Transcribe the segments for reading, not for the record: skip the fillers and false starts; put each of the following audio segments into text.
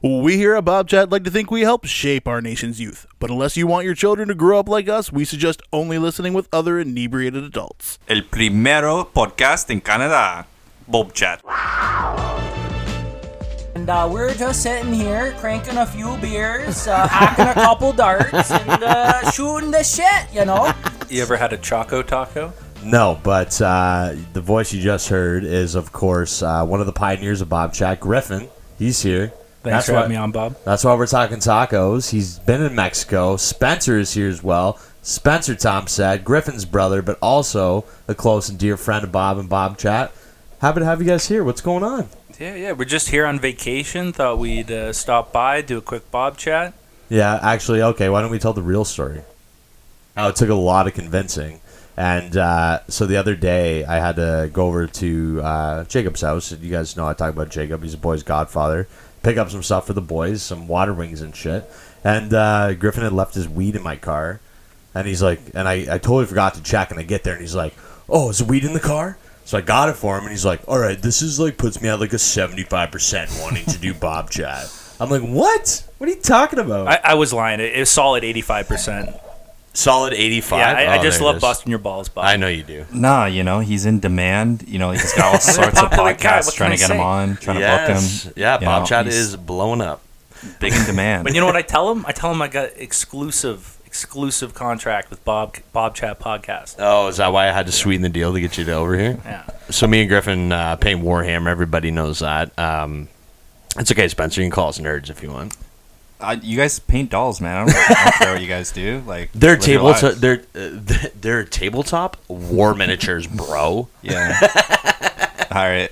We here at Bob Chat like to think we help shape our nation's youth, but unless you want your children to grow up like us, we suggest only listening with other inebriated adults. El primero podcast en Canadá, Bob Chat. And we're just sitting here, cranking a few beers, hacking a couple darts, and shooting the shit, you know? You ever had a Choco Taco? No, but the voice you just heard is, of course, one of the pioneers of Bob Chat, Griffin. He's here. Thanks for having me on, Bob. That's why we're talking tacos. He's been in Mexico. Spencer is here as well. Spencer, Tom said, Griffin's brother, but also a close and dear friend of Bob and Bob Chat. Happy to have you guys here. What's going on? Yeah, we're just here on vacation. Thought we'd stop by, do a quick Bob Chat. Yeah, actually, okay, why don't we tell the real story? Oh, it took a lot of convincing. And so the other day, I had to go over to Jacob's house. You guys know I talk about Jacob. He's a boy's godfather. Pick up some stuff for the boys, some water wings and shit. And Griffin had left his weed in my car. And he's like, and I totally forgot to check, and I get there, and he's like, oh, is the weed in the car? So I got it for him, and he's like, all right, this is like, puts me at like a 75% wanting to do Bob Chat. I'm like, what? What are you talking about? I was lying. It was solid 85%. Solid 85? Yeah, I just love busting your balls, Bob. I know you do. Nah, he's in demand. He's got all sorts of Popular guy, podcasts what trying can to I get him say? on, trying to book him. Yeah, Bob Chat he's is blowing up. big in demand. But you know what I tell him? I tell him I got exclusive contract with Bob Chat Podcast. Oh, is that why I had to sweeten the deal to get you to over here? Yeah. So me and Griffin paint Warhammer. Everybody knows that. It's okay, Spencer. You can call us nerds if you want. You guys paint dolls, man. I don't care what you guys do. Like They're live your lives. they're tabletop war miniatures, bro. Yeah. All right.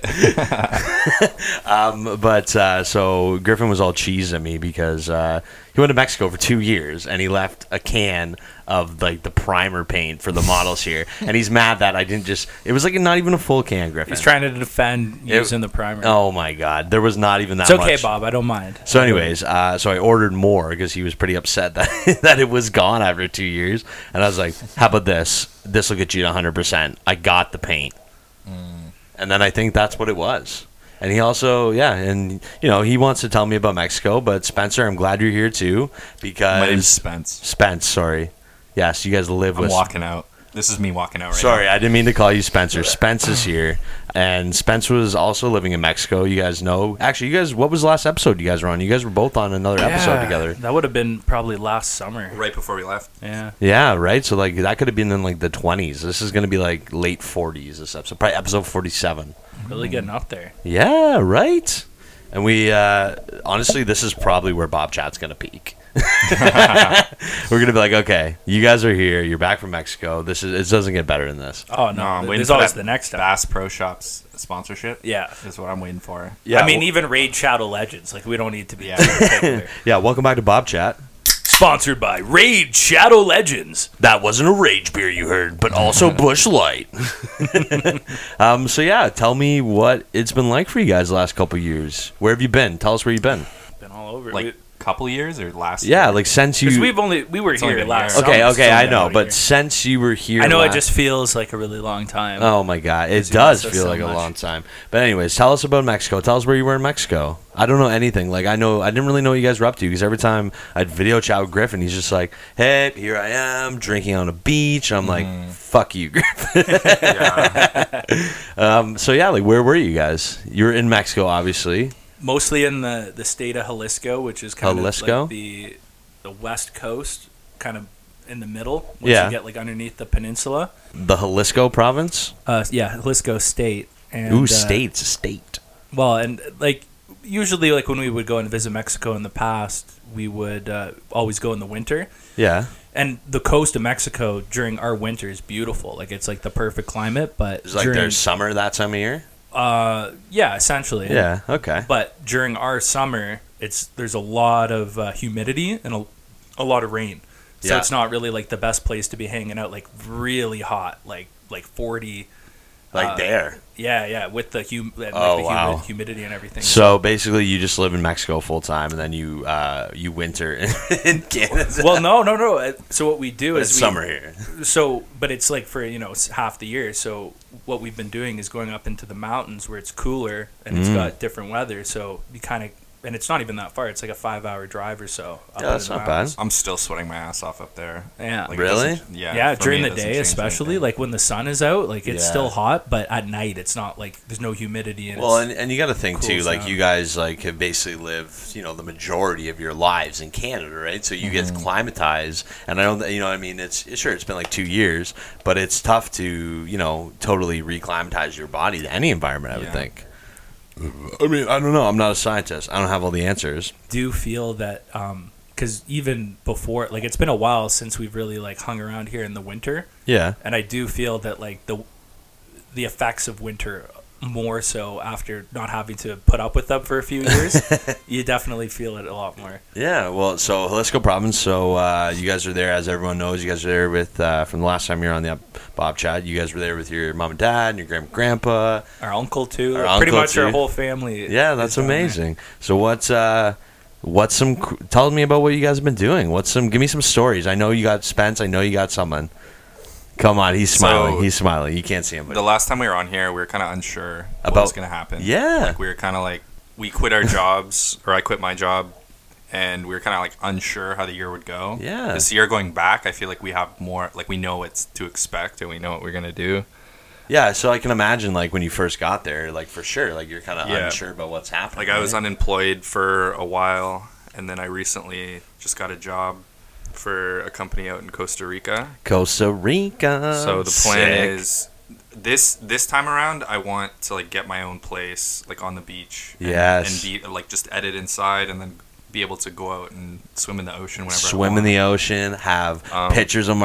So Griffin was all cheese at me because he went to Mexico for 2 years and he left a can of like the primer paint for the models here, and he's mad that I didn't just. It was like not even a full can, Griffin. He's trying to defend using the primer. Oh my god, there was not even that It's okay, much. Bob. I don't mind. So anyways, so I ordered more because he was pretty upset that that it was gone after 2 years. And I was like, how about this? This will get you to 100%. I got the paint. And then I think that's what it was. And he also, he wants to tell me about Mexico. But Spencer, I'm glad you're here too. Because My name's Spence. Spence, sorry. Yes, you guys live I'm with... walking out. This is me walking out right Sorry, now. I didn't mean to call you Spencer. Spence is here. And Spence was also living in Mexico. You guys know. Actually, what was the last episode you guys were on? You guys were both on another episode together. That would have been probably last summer. Right before we left. Yeah. Yeah, right? So, like, that could have been in, like, the 20s. This is going to be, like, late 40s, this episode. Probably episode 47. Really getting up there. Yeah, right? And we, honestly, this is probably where Bob Chat's going to peak. We're going to be like, okay, you guys are here. You're back from Mexico. It doesn't get better than this. Oh, No, I'm no. waiting There's for always that the next time. Bass Pro Shops sponsorship. Yeah. Is what I'm waiting for. Yeah, I mean, even Raid Shadow Legends. Like, we don't need to be Yeah. too particular. Yeah, welcome back to Bob Chat. Sponsored by Raid Shadow Legends. That wasn't a rage beer you heard, but also Busch Light. So yeah, tell me what it's been like for you guys the last couple of years. Where have you been? Tell us where you've been. Been all over. Like couple years or last Yeah, year? like since Because you. we were It's only here been a last year. summer. Okay, Still I been know, out but here. since you were here, I know last- it just feels like a really long time. Oh my god, it you does miss us feel so like a much. long time. But anyways, tell us about Mexico. Tell us where you were in Mexico. I don't know anything. Like I didn't really know what you guys were up to because every time I'd video chat with Griffin, he's just like, "Hey, here I am drinking on a beach." I'm like, "Fuck you, Griffin." So yeah, like where were you guys? You were in Mexico, obviously. Mostly in the state of Jalisco, which is kind Jalisco? of like the west coast, kind of in the middle. Once Yeah. you get like underneath the peninsula. The Jalisco province. Jalisco state. And, Ooh, state's a state. Well, and like usually, like when we would go and visit Mexico in the past, we would always go in the winter. Yeah. And the coast of Mexico during our winter is beautiful. Like it's like the perfect climate, but It's like there's summer that time of year. yeah, essentially. Yeah. Okay. But during our summer, there's a lot of humidity and a lot of rain. So Yeah. it's not really like the best place to be hanging out. Like really hot, like 40. Like there. Yeah, with the wow. humidity and everything. So basically, you just live in Mexico full time, and then you winter in Canada. Well, no. So what we do It's is summer here. So, but it's like for half the year. So what we've been doing is going up into the mountains where it's cooler and it's got different weather. So you kind of and it's not even that far. It's like a 5-hour drive or so. Up Yeah, that's into the not bad. mountains. I'm still sweating my ass off up there. Yeah. Like, it Really? doesn't- Yeah. Yeah, for during me, the it doesn't day, change especially anything. like when the sun is out, like it's Yeah. still hot, but at night it's not like there's no humidity. And Well, it's- and you got to think too, cools like down. you guys like have basically lived, the majority of your lives in Canada, right? So you get acclimatized, and I don't, I mean, it's been like 2 years, but it's tough to, totally reclimatize your body to any environment. I would Yeah. think. I mean, I don't know. I'm not a scientist. I don't have all the answers. do feel that because even before, like it's been a while since we've really like hung around here in the winter, Yeah. and I do feel that like the effects of winter more so after not having to put up with them for a few years. You definitely feel it a lot more. Yeah, well, so let's go province. So you guys are there, as everyone knows. You guys are there with from the last time you were on the Bob Chat. You guys were there with your mom and dad and your grandpa. Our uncle too, Our pretty uncle, much our too. whole family. Yeah, that's is down there. amazing. So what's some? Tell me about what you guys have been doing. Give me some stories. I know you got Spence. I know you got someone. Come on, he's smiling. So- He's smiling. You can't see him, but The last time we were on here, we were kind of unsure what About- was going to happen. Yeah. Like, we were kind of like, we quit our jobs, or I quit my job, and we were kind of like unsure how the year would go. Yeah. This year going back, I feel like we have more, like we know what to expect and we know what we're going to do. yeah. So I can imagine, like when you first got there, like for sure, like you're kind of Yeah. unsure about what's happening. Like I was right? unemployed for a while, and then I recently just got a job for a company out in Costa Rica. Costa Rica. So the plan Sick. is this time around I want to like get my own place like on the beach. Yes. And be like just edit inside and then be able to go out and swim in the ocean whenever I swim in want. the ocean, have Um, pictures of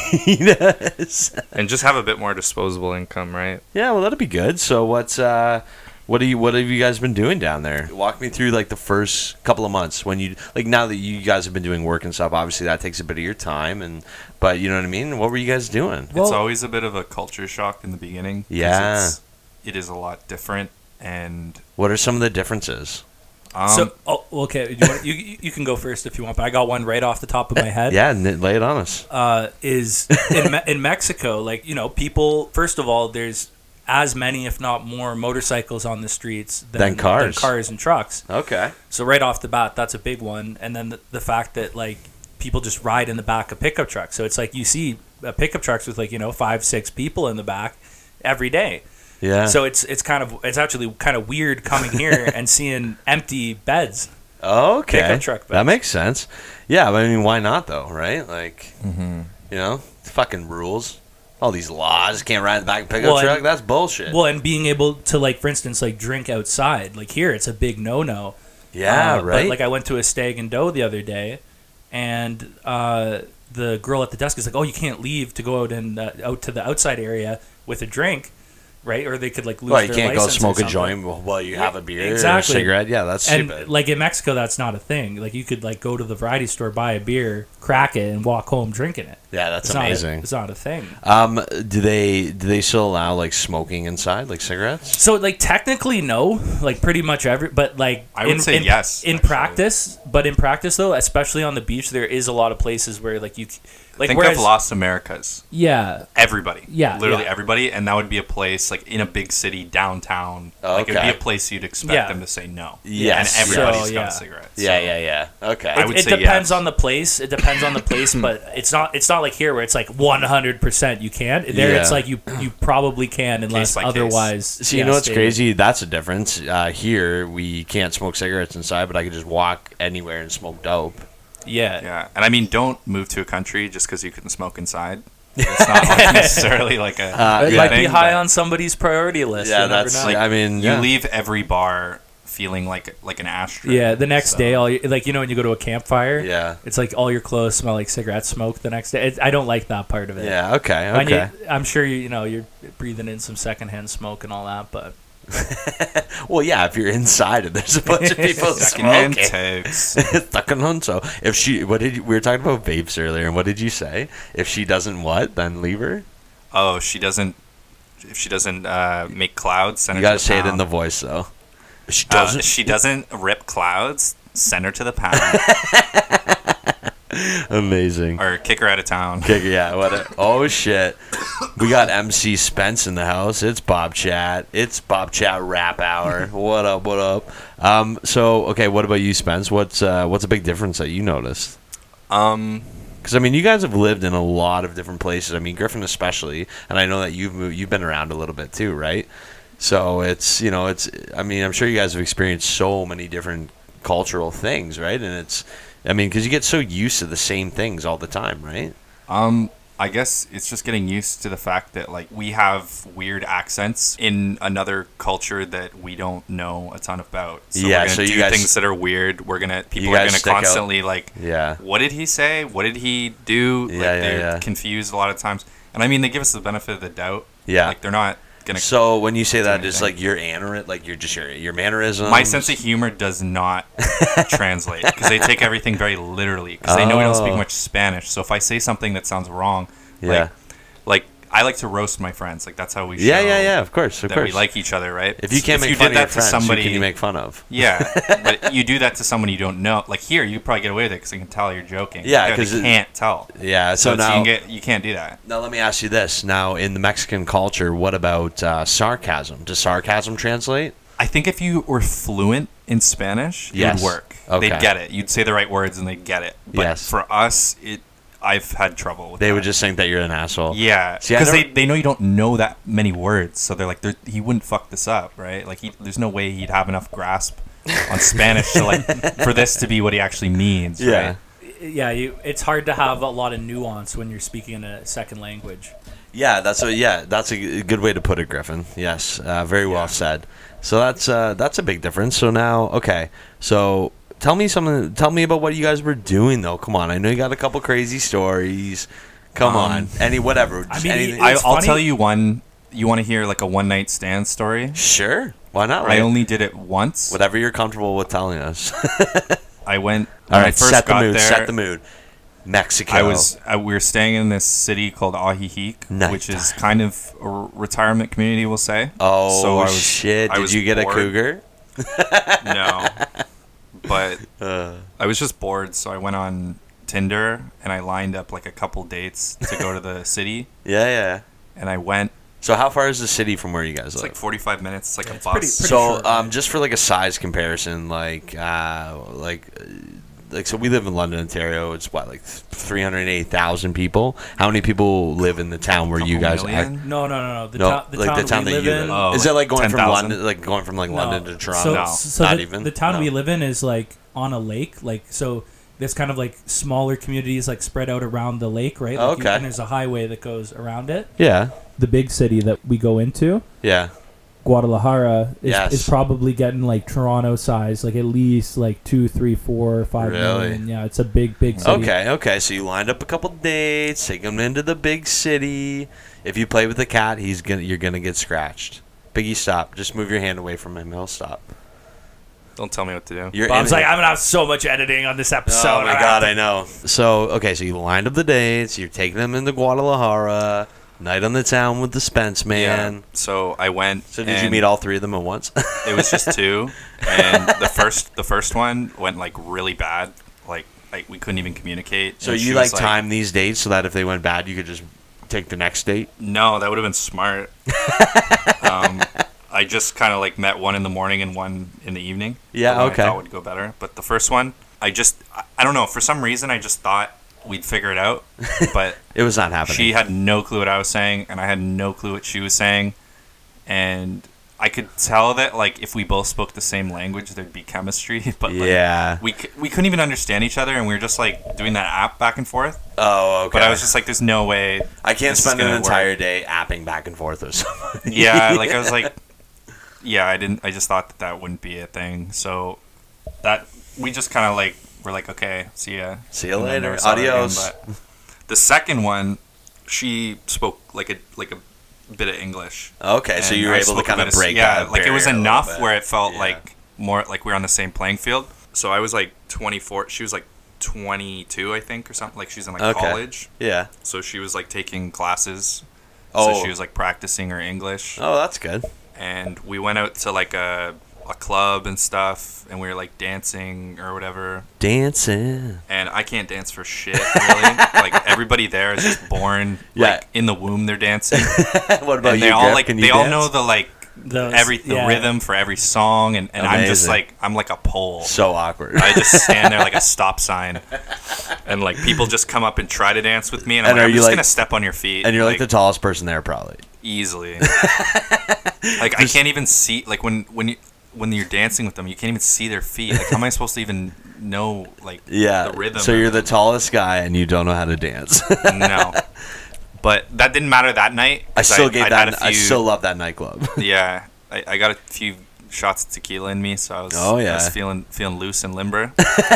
margaritas. And just have a bit more disposable income, right? Yeah, well, that'll be good. So what have you guys been doing down there? Walk me through like the first couple of months when you like now that you guys have been doing work and stuff. Obviously, that takes a bit of your time, but you know what I mean. What were you guys doing? It's Well- always a bit of a culture shock in the beginning. 'cause Yeah. it is a lot different, and What are some of the differences? So, okay, you can go first if you want, but I got one right off the top of my head. Yeah, lay it on us. Is in Mexico, like people. First of all, there's as many, if not more, motorcycles on the streets Than cars. and trucks. Okay. So right off the bat, that's a big one. And then the fact that like people just ride in the back of pickup trucks. So it's like you see pickup trucks with like 5-6 people in the back every day. Yeah. So it's actually kind of weird coming here and seeing empty beds. Okay. Pickup truck That beds. makes sense. Yeah, but I mean, why not though, right? Like, fucking rules. All these laws. Can't ride in the back of a pickup Well, truck. and- That's bullshit. Well, and being able to like, for instance, like drink outside. Like here, it's a big no-no. yeah, But right. like I went to a Stag and Doe the other day, and the girl at the desk is like, "Oh, you can't leave to go out and out to the outside area with a drink, right? Or they could like lose Well, you their can't go license or smoke a something." joint while you have a beer exactly. or a cigarette. Yeah, that's And stupid. like in Mexico, that's not a thing. Like you could like go to the variety store, buy a beer, crack it, and walk home drinking it. Yeah, that's It's amazing. It's not a thing. Do they still allow like smoking inside, like cigarettes? So like technically no, like pretty much but like I would say yes, in actually. practice though, especially on the beach, there is a lot of places where like you like think whereas, of Las Americas. yeah. Everybody. Yeah, Literally yeah. everybody. And that would be a place like in a big city downtown. Like it would Okay. be a place you'd expect Yeah. them to say no. Yes. And everybody's So, got yeah. cigarettes. Yeah. Okay. I would It say depends yes. on the place. It depends on the place, but it's not like here where it's like 100% you can't. There it's Yeah. like you probably can unless by case. otherwise. So you know what's crazy? That's a difference. Here we can't smoke cigarettes inside, but I could just walk anywhere and smoke dope. Yeah. Yeah. And I mean, don't move to a country just because you couldn't smoke inside. It's not like necessarily like a It good might be thing, high but on somebody's priority list. Yeah, you never that's know. like, I mean, you yeah. leave every bar feeling like an ashtray. Yeah, the next So- day, when you go to a campfire, Yeah. it's like all your clothes smell like cigarette smoke the next day. I don't like that part of it. Yeah. Okay. When Okay. I'm sure you're breathing in some secondhand smoke and all that, but Well, yeah. If you're inside and there's a bunch of people Secondhand smoking, takes. secondhand. So if we were talking about vapes earlier, and what did you say? If she doesn't what, then leave her. Oh, if she doesn't make clouds, send You her gotta to say the it in pound. the voice though. If she If doesn't. she doesn't rip clouds, send her to the pound. Amazing. or kick her out of town. Yeah, oh shit. We got MC Spence in the house. It's Bob Chat. It's Bob Chat Rap Hour. What up? So okay, what about you, Spence? What's a big difference that you noticed? Because I mean, you guys have lived in a lot of different places. I mean, Griffin especially, and I know that you've been around a little bit too, right? So it's I mean, I'm sure you guys have experienced so many different cultural things, right? And I mean, because you get so used to the same things all the time, right? I guess it's just getting used to the fact that like we have weird accents in another culture that we don't know a ton about. So Yeah, we're gonna so you do guys- things that are weird. People You are guys gonna stick out. constantly like, Yeah. what did he say? What did he do? Yeah, Like yeah, they're yeah. confused a lot of times. And I mean, they give us the benefit of the doubt. Yeah. Like they're not gonna. So when you say that, anything. it's like your mannerisms. My sense of humor does not translate because they take everything very literally because they know we don't speak Oh. much Spanish. So if I say something that sounds wrong, Yeah. like I like to roast my friends. Like that's how we show Yeah. Of course. that we like each other, right? If you can't make you fun did of your that to friends, somebody, who can you make fun of? yeah, but you do that to someone you don't know. Like here, you probably get away with it because they can tell you're joking. Yeah, There, 'cause they can't tell. Yeah. So So now, you can't do that. now let me ask you this. Now, in the Mexican culture, what about sarcasm? Does sarcasm translate? I think if you were fluent in Spanish, it Yes. would work. Okay. They'd get it. You'd say the right words and they'd get it. But Yes. for us, I've had trouble with They that. would just think that you're an asshole. Yeah, See, I because never- they know you don't know that many words, so they're like, he wouldn't fuck this up, right? Like, there's no way he'd have enough grasp on Spanish to like for this to be what he actually means, Yeah. right? Yeah, it's hard to have a lot of nuance when you're speaking in a second language. Yeah, that's a good way to put it, Griffin. Yes, very well said. So that's a big difference. So now, okay, so tell me about what you guys were doing though. Come on, I know you got a couple crazy stories. Come on, whatever. I mean, anything. It's I'll funny- tell you one. You want to hear like a one night stand story? Sure, why not? I only did it once. Whatever you're comfortable with telling us. I went All when I right, first set the got mood. there. Set the mood. Mexico. We were staying in this city called Ajijic, Nice. which is kind of a retirement community, we'll say. Oh So I was- shit! I Did was you get bored. a cougar? No, but I was just bored, so I went on Tinder and I lined up like a couple dates to go to the city, Yeah. and I went. So how far is the city from where you guys It's live? like 45 minutes. It's like a bus. pretty So, short, right? just for like a size comparison, so we live in London, Ontario. It's what, like 380,000 people. How many people live in the town where you Couple guys? million? No. No, The like the town we that live you in. live in. Oh, Is it like going from 10,000? London, London to Toronto? No. So Not the, even. the town No. we live in is like on a lake, like so. There's kind of like smaller communities like spread out around the lake, right? Like Okay. and there's a highway that goes around it. Yeah, The big city that we go into, yeah. Guadalajara, Yes. is probably getting like Toronto size, like at least like 2, 3, 4, 5 Really? million. Yeah, it's a big city. Okay. So you lined up a couple dates, take him into the big city. If you play with the cat, you're gonna get scratched. Biggie, stop. Just move your hand away from him. He'll stop. Don't tell me what to do. You're Bob's in- like, I'm gonna have so much editing on this episode. Oh my god, I know. So okay, so you lined up the dates. You're taking them into Guadalajara. Night on the town with the Spence man. Yeah. So I went. So did you and meet all three of them at once? It was just two, and the first one went like really bad. Like we couldn't even communicate. So and she you was like time these dates so that if they went bad, you could just take the next date. No, that would have been smart. I just kind of like met one in the morning and one in the evening. Yeah, The one okay. I thought would go better, but the first one, I don't know. For some reason, I just thought we'd figure it out, but It was not happening. she had no clue what I was saying, and I had no clue what she was saying, and I could tell that like if we both spoke the same language, there'd be chemistry. But like, Yeah. we couldn't even understand each other, and we were just like doing that app back and forth. Oh, okay. But I was just like, "There's no way." I can't this is spend an gonna entire work. day apping back and forth with someone. Yeah, like I was like, yeah, I just thought that wouldn't be a thing. So that we just kind of like were like, okay, see ya. See you And then later. never saw her again, Adios. but the second one, she spoke like a bit of English. Okay, so And you were I able to spoke a kind bit of break yeah, that like it was barrier a little enough bit. where it felt Yeah. like more like we were on the same playing field. So I was like 24. She was like 22, I think, or something. Like she's in like Okay. college. Yeah. So she was like taking classes. Oh. So she was like practicing her English. Oh, that's good. And we went out to like a club and stuff, and we were like dancing or whatever. Dancing. And man, I can't dance for shit, really. Like, everybody there is just born, like, in the womb they're dancing. What about And you, they all, Griff? like, Can you they all dance? know the, like, the rhythm for every song, and I'm just, Amazing. like, I'm like a pole. So awkward. I just stand there like a stop sign. And, like, people just come up and try to dance with me, and I'm And like, are I'm you, just like- going to step on your feet. And you're like the tallest person there, probably. Easily. Like, I can't even see, like, when you're dancing with them, you can't even see their feet. Like, how am I supposed to even know, like, Yeah. the rhythm? So you're the tallest guy and you don't know how to dance. No. But that didn't matter that night. I 'cause still I'd had a I few- still love that nightclub. Yeah. I got a few shots of tequila in me, so I was, I was feeling loose and limber.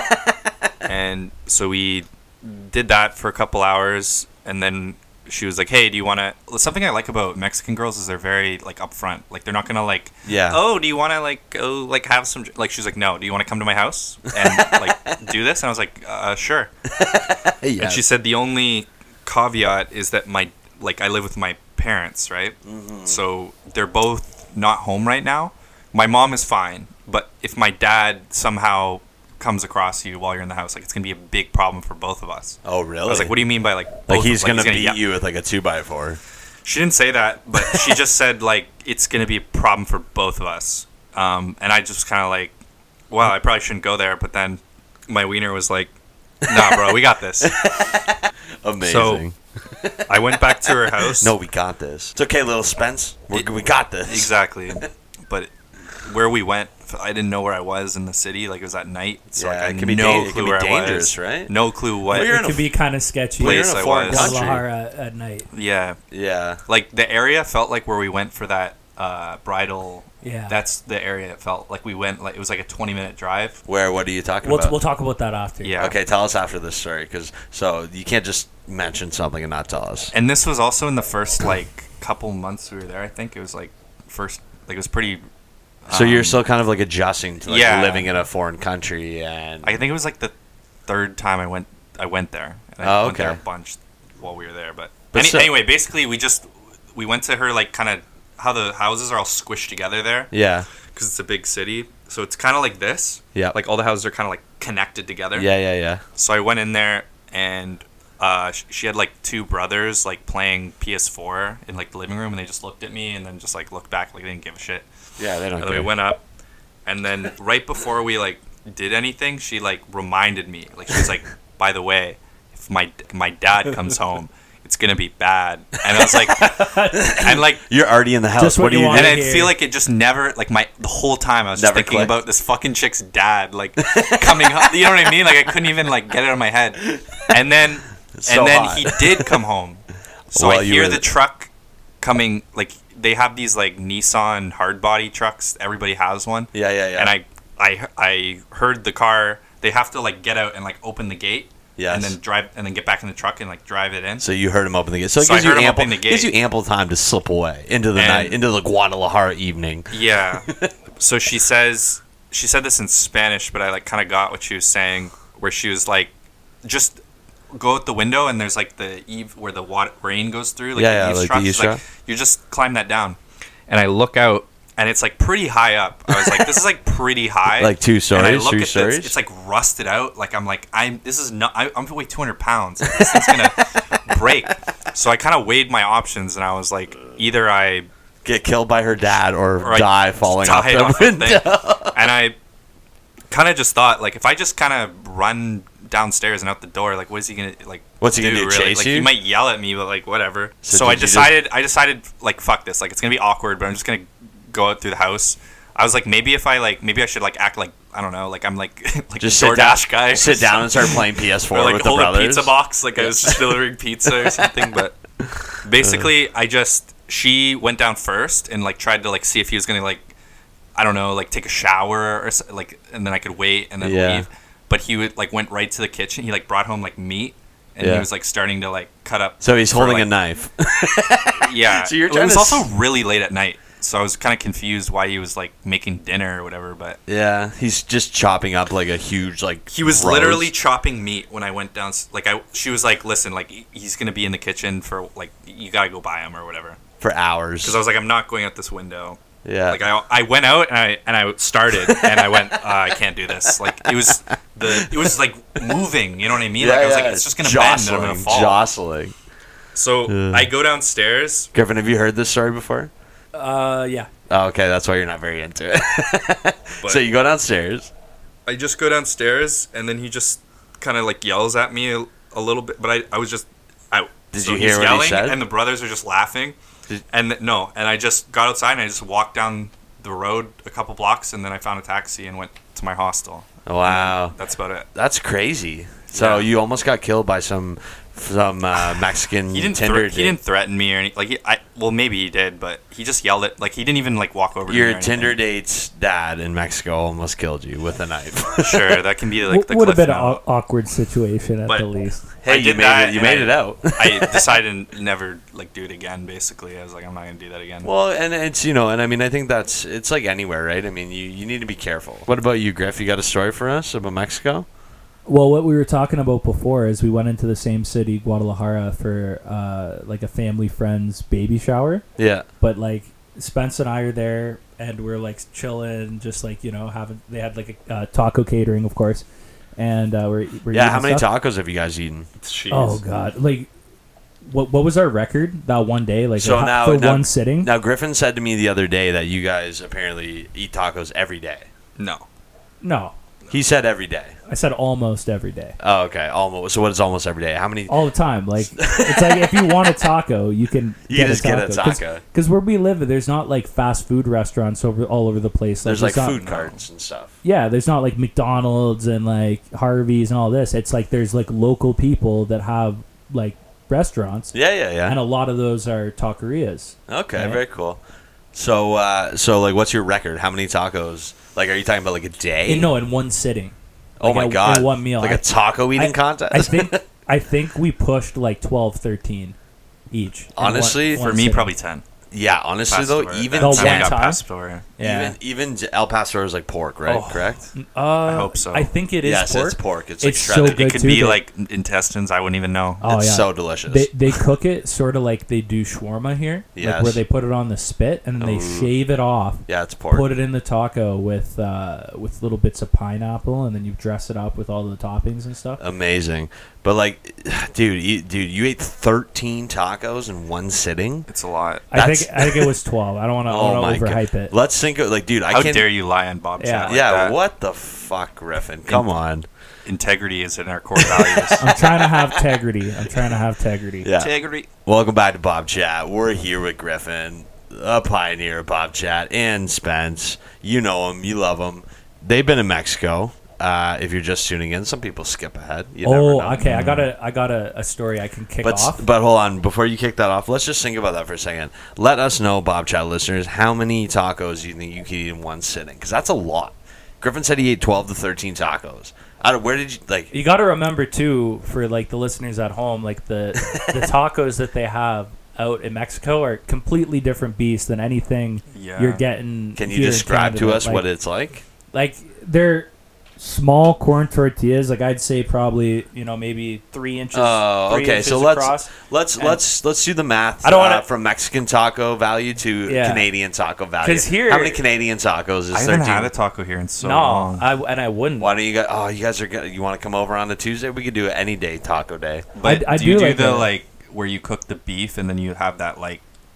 And so we did that for a couple hours, and then she was like, "Hey, do you want to?" Something I like about Mexican girls is they're very like upfront. Like they're not gonna like, Yeah. "Oh, do you want to like go like have some?" Like she's like, "No, do you want to come to my house and like do this?" And I was like, "Sure." Yeah. And she said the only caveat is that I live with my parents, right? Mm-hmm. So they're both not home right now. My mom is fine, but if my dad somehow comes across you while you're in the house, like it's gonna be a big problem for both of us. Oh, really? I was like, what do you mean by like Like both he's of, gonna beat yeah. you with like a 2x4. She didn't say that, but she just said like it's gonna be a problem for both of us. And I just kind of like, wow, I probably shouldn't go there. But then my wiener was like, nah, bro, we got this. Amazing. I went back to her house. No, we got this. It's okay, little Spence. We got this. Exactly. But where we went, I didn't know where I was in the city. Like it was at night, so Yeah, like I it had can be no it clue can be where dangerous, I was. right? No clue what. Well, you're in It could be kind of sketchy. Well, you're in place a I foreign was. country. Guadalajara at night. Yeah, Yeah. like the area felt like where we went for that bridal. Yeah. That's the area it felt like we went. Like it was like a 20-minute drive. Where? What are you talking We'll about? talk about that after. Yeah. Okay, tell us after this story, so you can't just mention something and not tell us. And this was also in the first like couple months we were there. I think it was like it was pretty. So you're still kind of like adjusting to like yeah. living in a foreign country, and I think it was like the third time I went there. And Oh, I went there okay. a bunch while we were there. But so- anyway, basically we went to her like kind of how the houses are all squished together there yeah, because it's a big city. So it's kind of like this. yeah, Like all the houses are kind of like connected together. yeah. So I went in there and she had like two brothers like playing PS4 in like the living room, and they just looked at me and then just like looked back like they didn't give a shit. Yeah, they don't And then we care. went up, and then right before we like did anything, she like reminded me, like she was like, "By the way, if my dad comes home, it's gonna be bad." And I was like, and like, You're already in the house. Just what What do you you want. and do? I here. feel like it just never like the whole time I was just Never thinking clicked. about this fucking chick's dad like coming up. You know what I mean? Like I couldn't even like get it out of my head. And then So hot. he did come home. So Well, I you hear were- the truck coming. Like they have these like Nissan hardbody trucks. Everybody has one. Yeah. And I heard the car. They have to like get out and like open the gate. Yes. And then drive and then get back in the truck and like drive it in. So you heard him open the gate. So it So I gives you heard him ample. open the gate. Gives you ample time to slip away into the And- night, into the Guadalajara evening. Yeah. So she said this in Spanish, but I like kind of got what she was saying, where she was like, just go out the window and there's like the eave where the rain goes through, like Yeah, the like the eavesdrop. She's like, eavesdrop. you just climb that down. And I look out and it's like pretty high up. I was like, this is like pretty high. Like 2 And I stories, look 3 at stories. this, it's like rusted out. Like I'm like, I'm weigh 200 pounds. Like, this thing's gonna break. So I kind of weighed my options and I was like, either I Get killed by her dad or I die falling off died the off the window. thing. And I kind of just thought, like, if I just kind of run downstairs and out the door, like, what is he gonna like? What's he gonna do, Really? chase Like, you? He might yell at me, but like, whatever. So So I did you decided, like, fuck this. Like, it's gonna be awkward, but I'm just gonna go out through the house. I was like, maybe I should like act like I don't know, like I'm like like Just a sit down, DoorDash guy. sit down and start playing PS4 or like with the hold a brothers. pizza box, like I was just delivering pizza or something. But basically, she went down first and like tried to like see if he was gonna like, I don't know, like take a shower or like, and then I could wait and then Yeah. leave. But he would like went right to the kitchen. He like brought home like meat. And Yeah. he was like starting to like cut up. So he's for, holding like- a knife. Yeah. So you're it trying was to also really late at night, so I was kind of confused why he was like making dinner or whatever. But Yeah, he's just chopping up like a huge like. he was roast. literally chopping meat when I went down. Like she was like, "Listen, like he's gonna be in the kitchen for like you gotta go buy him or whatever." for hours. Because I was like, I'm not going out this window. Yeah. Like I went out and I started and I went, I can't do this. Like it was like moving. You know what I mean? Yeah, like I was like, it's just gonna bend and I'm gonna fall. Jostling. So I go downstairs. Griffin, have you heard this story before? Yeah. Oh, okay, that's why you're not very into it. So you go downstairs. I just go downstairs and then he just kind of like yells at me a little bit, but I was just out. Did so you hear he's what yelling, he said? And the brothers are just laughing. And I just got outside and I just walked down the road a couple blocks and then I found a taxi and went to my hostel. Wow. That's about it. That's crazy. So you almost got killed by some Mexican Tinder date. He didn't threaten me or anything. Like maybe he did, but he just yelled at. Like he didn't even like walk over to me. Your Tinder date's dad in Mexico almost killed you with a knife. Sure, that can be like the would have been cliff an note. awkward situation at the least. Hey, you made it out. I decided to never like do it again. Basically, I was like, I'm not gonna do that again. Well, and it's and I mean, I think it's like anywhere, right? I mean, you need to be careful. What about you, Griff? You got a story for us about Mexico? Well, what we were talking about before is we went into the same city, Guadalajara, for like a family friend's baby shower. Yeah. But like Spence and I are there, and we're like chilling, just like they had like a taco catering, of course, and we're how many stuff. tacos have you guys eaten? Jeez. Oh God, like what was our record that one day? Like so for one sitting. Now Griffin said to me the other day that you guys apparently eat tacos every day. No. He said every day. I said almost every day. Oh, okay. Almost. So what is almost every day? How many? All the time. Like it's like if you want a taco, you can get a taco. Because where we live, there's not like fast food restaurants all over the place. There's like food carts and stuff. Yeah, there's not like McDonald's and like Harvey's and all this. It's like there's like local people that have like restaurants. Yeah. And a lot of those are taquerias. Okay, right? Very cool. So like, what's your record? How many tacos? Like, are you talking about like a day? In one sitting. Oh my God! In one meal, like a taco eating contest. I think we pushed like 12, 13 each. Honestly, for me, probably 10. Yeah, honestly Pastor, though, even one time, Pastor. Yeah. even El Pastor is like pork, right? Correct. I hope so. I think it is yes, pork. it's pork. It's It's shredded. so good. It could too, be like intestines. I wouldn't even know. Oh, it's yeah. so delicious. They cook it sort of like they do shawarma here, Yes. like where they put it on the spit and then they shave it off. Yeah, it's pork. Put it in the taco with little bits of pineapple, and then you dress it up with all the toppings and stuff. Amazing. But like, dude, you ate 13 tacos in one sitting. It's a lot. I think it was 12. I don't want to overhype it. Let's think of like, dude, How dare you lie on Bob? Yeah. Like yeah, that? what the fuck, Griffin? Come on. Integrity is in our core values. I'm trying to have integrity. Yeah. Integrity. Welcome back to Bob Chat. We're here with Griffin, a pioneer of Bob Chat, and Spence. You know him, you love him. They've been in Mexico. If you're just tuning in, some people skip ahead. You never know. Okay. I got a story I can kick off. But hold on, before you kick that off, let's just think about that for a second. Let us know, Bob Chat listeners, how many tacos you think you could eat in one sitting? Because that's a lot. Griffin said he ate 12 to 13 tacos. Where did you like? You got to remember too, for like the listeners at home, like the tacos that they have out in Mexico are completely different beasts than anything you're getting. Can you describe to us what it's like? Like they're small corn tortillas. Like I'd say probably maybe 3 inches. Oh, okay. Inches So across. let's do the math. I don't want from Mexican taco value to Canadian taco value. 'Cause here, how many Canadian tacos is I 13? haven't had a taco here in so long. I wouldn't. Why don't you guys? Oh, you guys are good. You want to come over on a Tuesday? We could do it any day, taco day. But I do you do do like the that. like where you cook the beef and then you have that like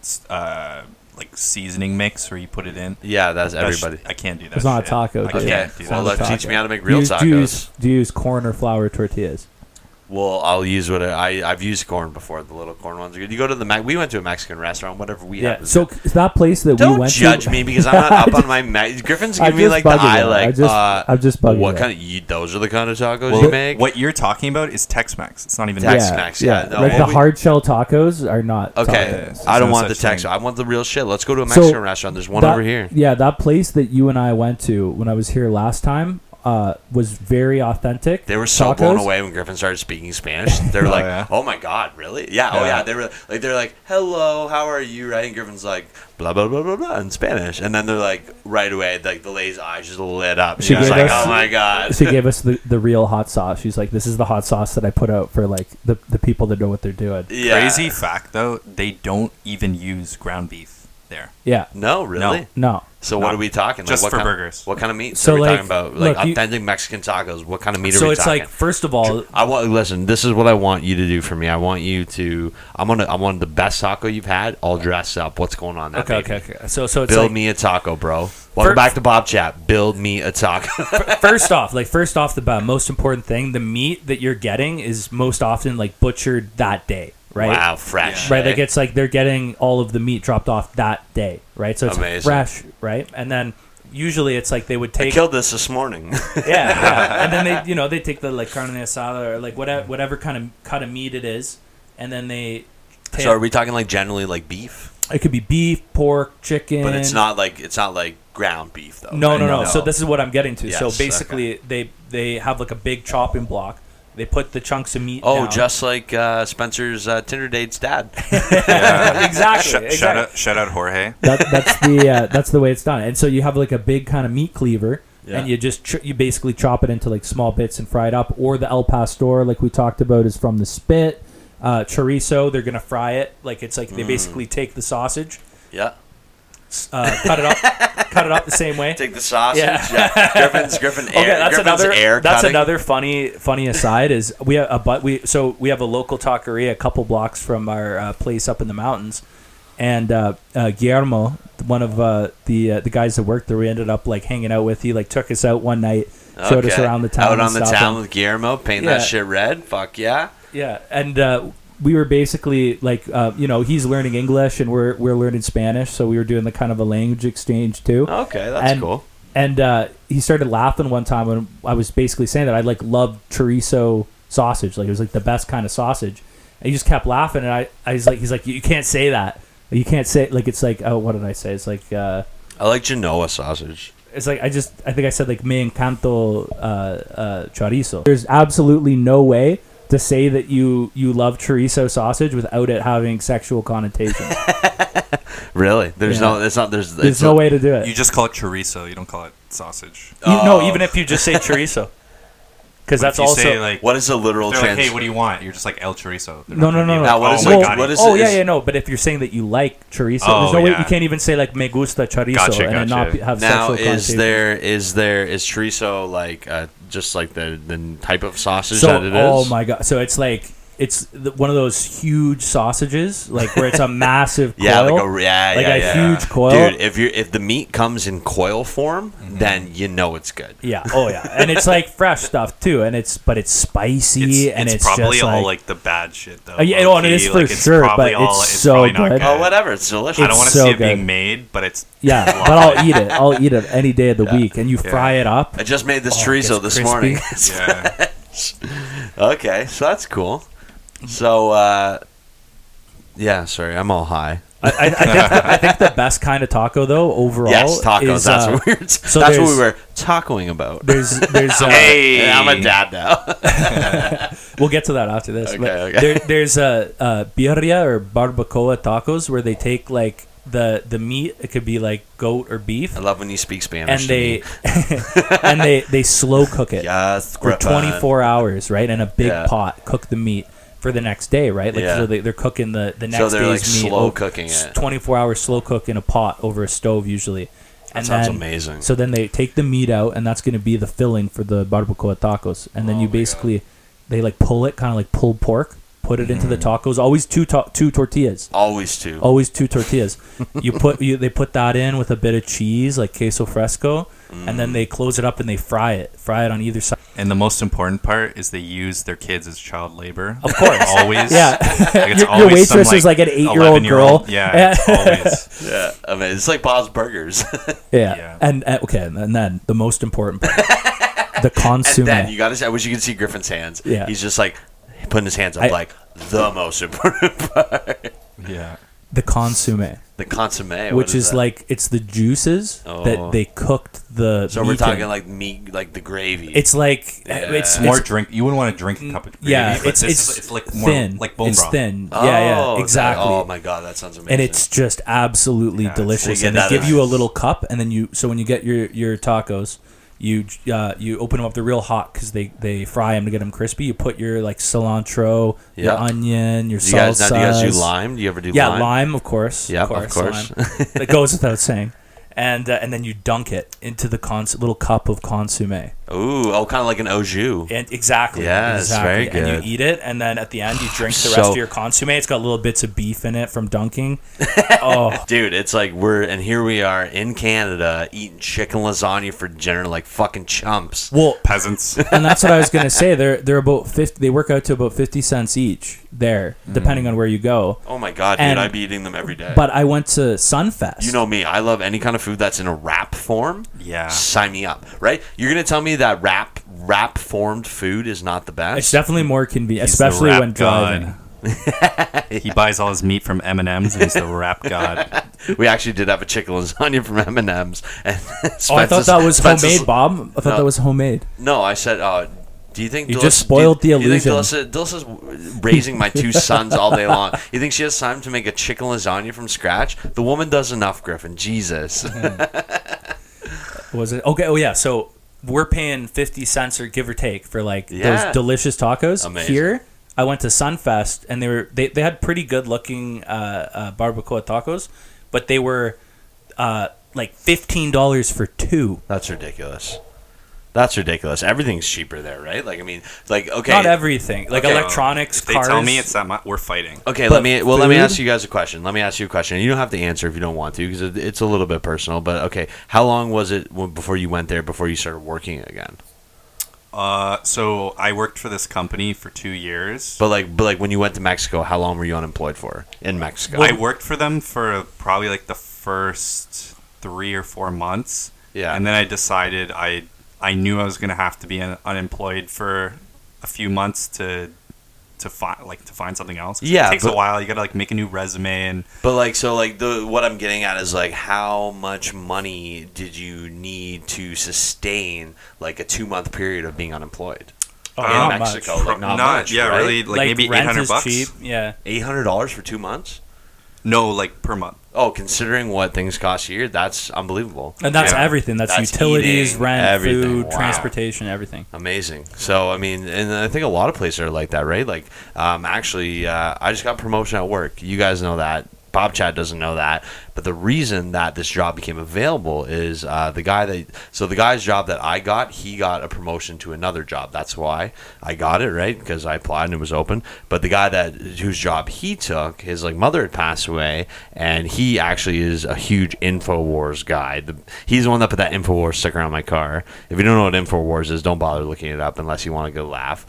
seasoning mix where you put it in? Yeah, that's everybody. I can't do that. It's not a shit. taco. I Okay, can't do well, that. let's teach me how to make real tacos. Do you use corn or flour tortillas? Well, I'll use what I've used corn before. The little corn ones are good. You go to we went to a Mexican restaurant. Whatever we have. So that place that Don't we went to. Don't judge me because I'm not up on my. Griffin's giving me like the eye. Like I'm just bugging. What kind of? Those are the kind of tacos you make. What you're talking about is Tex-Mex. It's not even Tex-Mex. Yeah. No, like the hard shell tacos are not. Okay, tacos. I don't want the such Tex. thing. I want the real shit. Let's go to a Mexican restaurant. There's one over here. Yeah, that place that you and I went to when I was here last time was very authentic. They were so tacos. blown away when Griffin started speaking Spanish. They're like, yeah. "Oh my god, really? Yeah, oh yeah." They're like, "Hello, how are you?" Right? And Griffin's like, "Blah blah blah blah blah" in Spanish, and then they're like, right away, like the lady's eyes just lit up. She was like, "Oh my god!" She gave us the real hot sauce. She's like, "This is the hot sauce that I put out for like the people that know what they're doing." Yeah. Crazy fact though, they don't even use ground beef. there. Yeah. No, really? No. So what are we talking? Just what for kind, burgers. What kind of meat So, are we like, talking about? look, Like authentic Mexican tacos. What kind of meat are So we it's talking? like, first of all, Listen. This is what I want you to do for me. I want you to. I want the best taco you've had. All dressed up. What's going on? That okay. So it's Build like, me a taco, bro. Welcome back to Bob Chat. Build me a taco. first off the bat, most important thing, the meat that you're getting is most often like butchered that day, right? Wow, fresh. Right, eh? like it's like they're getting all of the meat dropped off that day, right? So it's Amazing. fresh, right? And then usually it's like they would I take killed this morning. yeah, and then they take the like carne asada or like whatever kind of cut of meat it is, and then they take, So are we talking like generally like beef? it could be beef, pork, chicken, But it's not like ground beef though. No, right? no. So this is what I'm getting to. Yes, so basically, they have like a big chopping block. They put the chunks of meat. Oh, down. just like Spencer's Tinder date's dad. exactly. Shout out Jorge. That's the way it's done. And so you have like a big kind of meat cleaver, Yeah. and you just you basically chop it into like small bits and fry it up. Or the El Pastor, like we talked about, is from the spit. Chorizo, they're gonna fry it. Like it's like they basically take the sausage, Yeah. cut it up the same way. Take the sausage. Yeah. Griffin Okay, that's Griffin's air cutting. another funny aside is we have a local taqueria a couple blocks from our place up in the mountains, and Guillermo, one of the guys that worked there, we ended up like hanging out with. He like took us out one night, showed us around the town. Out on the and stuff, town and- with Guillermo, paint Yeah. that shit red. Fuck yeah. Yeah, and we were basically like, he's learning English and we're learning Spanish, so we were doing the kind of a language exchange too. Okay, that's cool. And he started laughing one time when I was basically saying that I like loved chorizo sausage, like it was like the best kind of sausage. And he just kept laughing, and he's like, you can't say that. You can't say like it's like what did I say? It's like I like Genoa sausage. it's like I think I said like me encanto chorizo. There's absolutely no way to say that you love chorizo sausage without it having sexual connotations. Really? There's Yeah. no. It's not. There's no way to do it. You just call it chorizo. You don't call it sausage. No, even if you just say chorizo, because that's If you also say, like, What is the literal they're like, trans? hey, what do you want? You're just like El Chorizo. They're No, not gonna no, be no. like, Now, what oh is my it? God. What is oh it? yeah, no. But if you're saying that you like chorizo, Oh, there's no way yeah. you can't even say like me gusta chorizo Gotcha, and it not gotcha. have Now sexual connotations. is chorizo like just like the type of sausage So, that it is? oh my god! So it's like one of those huge sausages, like where it's a massive coil. Yeah, like a huge coil. Dude, if the meat comes in coil form, then you know it's good. Yeah. Oh yeah. And it's like fresh stuff too, and it's spicy, and it's probably just all like, like the bad shit though. yeah, oh, and it is for Like, it's sure, probably but all- it's so probably not good. Oh, whatever, it's delicious. I don't want It's to so see it good. being made, but it's yeah. But I'll eat it. I'll eat it any day of the week, and you fry it up. I just made this Oh, it chorizo gets this crispy. morning. yeah. Okay, so that's cool. So, yeah, sorry, I'm all high. I think the best kind of taco though overall. Yes, tacos. Is, That's what we were. so That's what there's- we were tacoing about. There's Hey, Yeah, I'm a dad now. we'll get to that after this. Okay, but okay. there's birria or barbacoa tacos where they take like the meat. It could be like goat or beef, I love when you speak Spanish. and to me. they slow cook it yes, for Griffin. 24 hours, right? In a big Yeah. pot, cook the meat for the next day, right? Like Yeah. so they're cooking the next So they're like day's meat. slow cooking it. 24 hours slow cook in a pot over a stove usually. That And sounds then, amazing. So then they take the meat out, and that's going to be the filling for the barbacoa tacos. And then you basically they like pull it, kind of like pulled pork, put it into the tacos. Always two tortillas. Always two. Always two tortillas. They put that in with a bit of cheese, like queso fresco, and then they close it up and they fry it on either side. And the most important part is they use their kids as child labor. Of course. Always. Yeah. Like, it's Your always waitress some, is like an 8-year-old 11-year-old. girl. Yeah, it's always. Yeah, I mean it's like Bob's Burgers. Yeah. Yeah. And okay, and then the most important part, the consomme. And then you got to. I wish you could see Griffin's hands. Yeah. He's just like putting his hands up, like the most important part. Yeah. The consomme, The consomme, which is like it's the juices Oh. that they cooked the. So meat we're in. talking like meat, like the gravy. It's like it's More it's, drink. You wouldn't want to drink a cup of gravy. yeah. but It's like more thin. like bone it's broth. thin. Oh, Yeah. Exactly. Oh my god, that sounds amazing. And it's just absolutely Yeah, delicious. so you And get they that give you a in- little cup, and then so when you get your tacos, You open them up. They're real hot because they fry them to get them crispy. You put your like cilantro, your onion, your salsa. Do you guys do lime? Do you ever do lime? Yeah, lime, of course. Yeah, of course. It goes without saying. And then you dunk it into the little cup of consommé. Ooh, kind of like an au jus. And exactly. Yeah, it's very good. And you eat it, and then at the end you drink the rest of your consommé. It's got little bits of beef in it from dunking. Oh, dude, it's like here we are in Canada eating chicken lasagna for dinner like fucking chumps. Well, peasants. And that's what I was gonna say. They're about 50. They work out to about 50 cents each there, depending on where you go. Oh my god, dude, I'd be eating them every day. But I went to Sunfest. You know me, I love any kind of food that's in a wrap form. Yeah, sign me up. Right? You're gonna tell me that wrap formed food is not the best? It's definitely more convenient, especially when driving. He buys all his meat from M&M's and he's the wrap god. We actually did have a chicken lasagna from M&M's. And I thought that was homemade, Bob. I thought that was homemade. No, I said, do you think you just spoiled the illusion? Dilsa's raising my two sons all day long. You think she has time to make a chicken lasagna from scratch? The woman does enough, Griffin. Jesus. Was it okay? Oh yeah. So we're paying 50 cents or give or take for like those delicious tacos. Amazing. Here, I went to Sunfest and they had pretty good looking barbacoa tacos, but they were like $15 for two. That's ridiculous. That's ridiculous. Everything's cheaper there, right? Like, I mean, like, okay. Not everything. Like electronics, if they cars. tell me it's that much, we're fighting. Okay, let me ask you guys a question. You don't have to answer if you don't want to, because it's a little bit personal. But okay, how long was it before you went there, before you started working again? So I worked for this company for 2 years. But like when you went to Mexico, how long were you unemployed for in Mexico? I worked for them for probably like the first 3 or 4 months. Yeah. And then I decided I knew I was going to have to be unemployed for a few months to find something else. Yeah, it takes a while. You got to like make a new resume and. But what I'm getting at is like, how much money did you need to sustain like a 2-month period of being unemployed in Mexico? Much. Like not much. Yeah, right? really. Like maybe $800. Cheap. Yeah. $800 for 2 months? No, like per month. Oh, considering what things cost here, that's unbelievable. And that's everything. That's utilities, eating, rent, everything. food, Wow. transportation, everything. Amazing. So, I mean, and I think a lot of places are like that, right? Like, actually, I just got promotion at work. You guys know that. Bob Chad doesn't know that. But the reason that this job became available is the guy's job that I got, he got a promotion to another job. That's why I got it, right? Because I applied and it was open. But the guy whose job he took, his mother had passed away, and he actually is a huge InfoWars guy. He's the one that put that InfoWars sticker on my car. If you don't know what InfoWars is, don't bother looking it up unless you want a good laugh.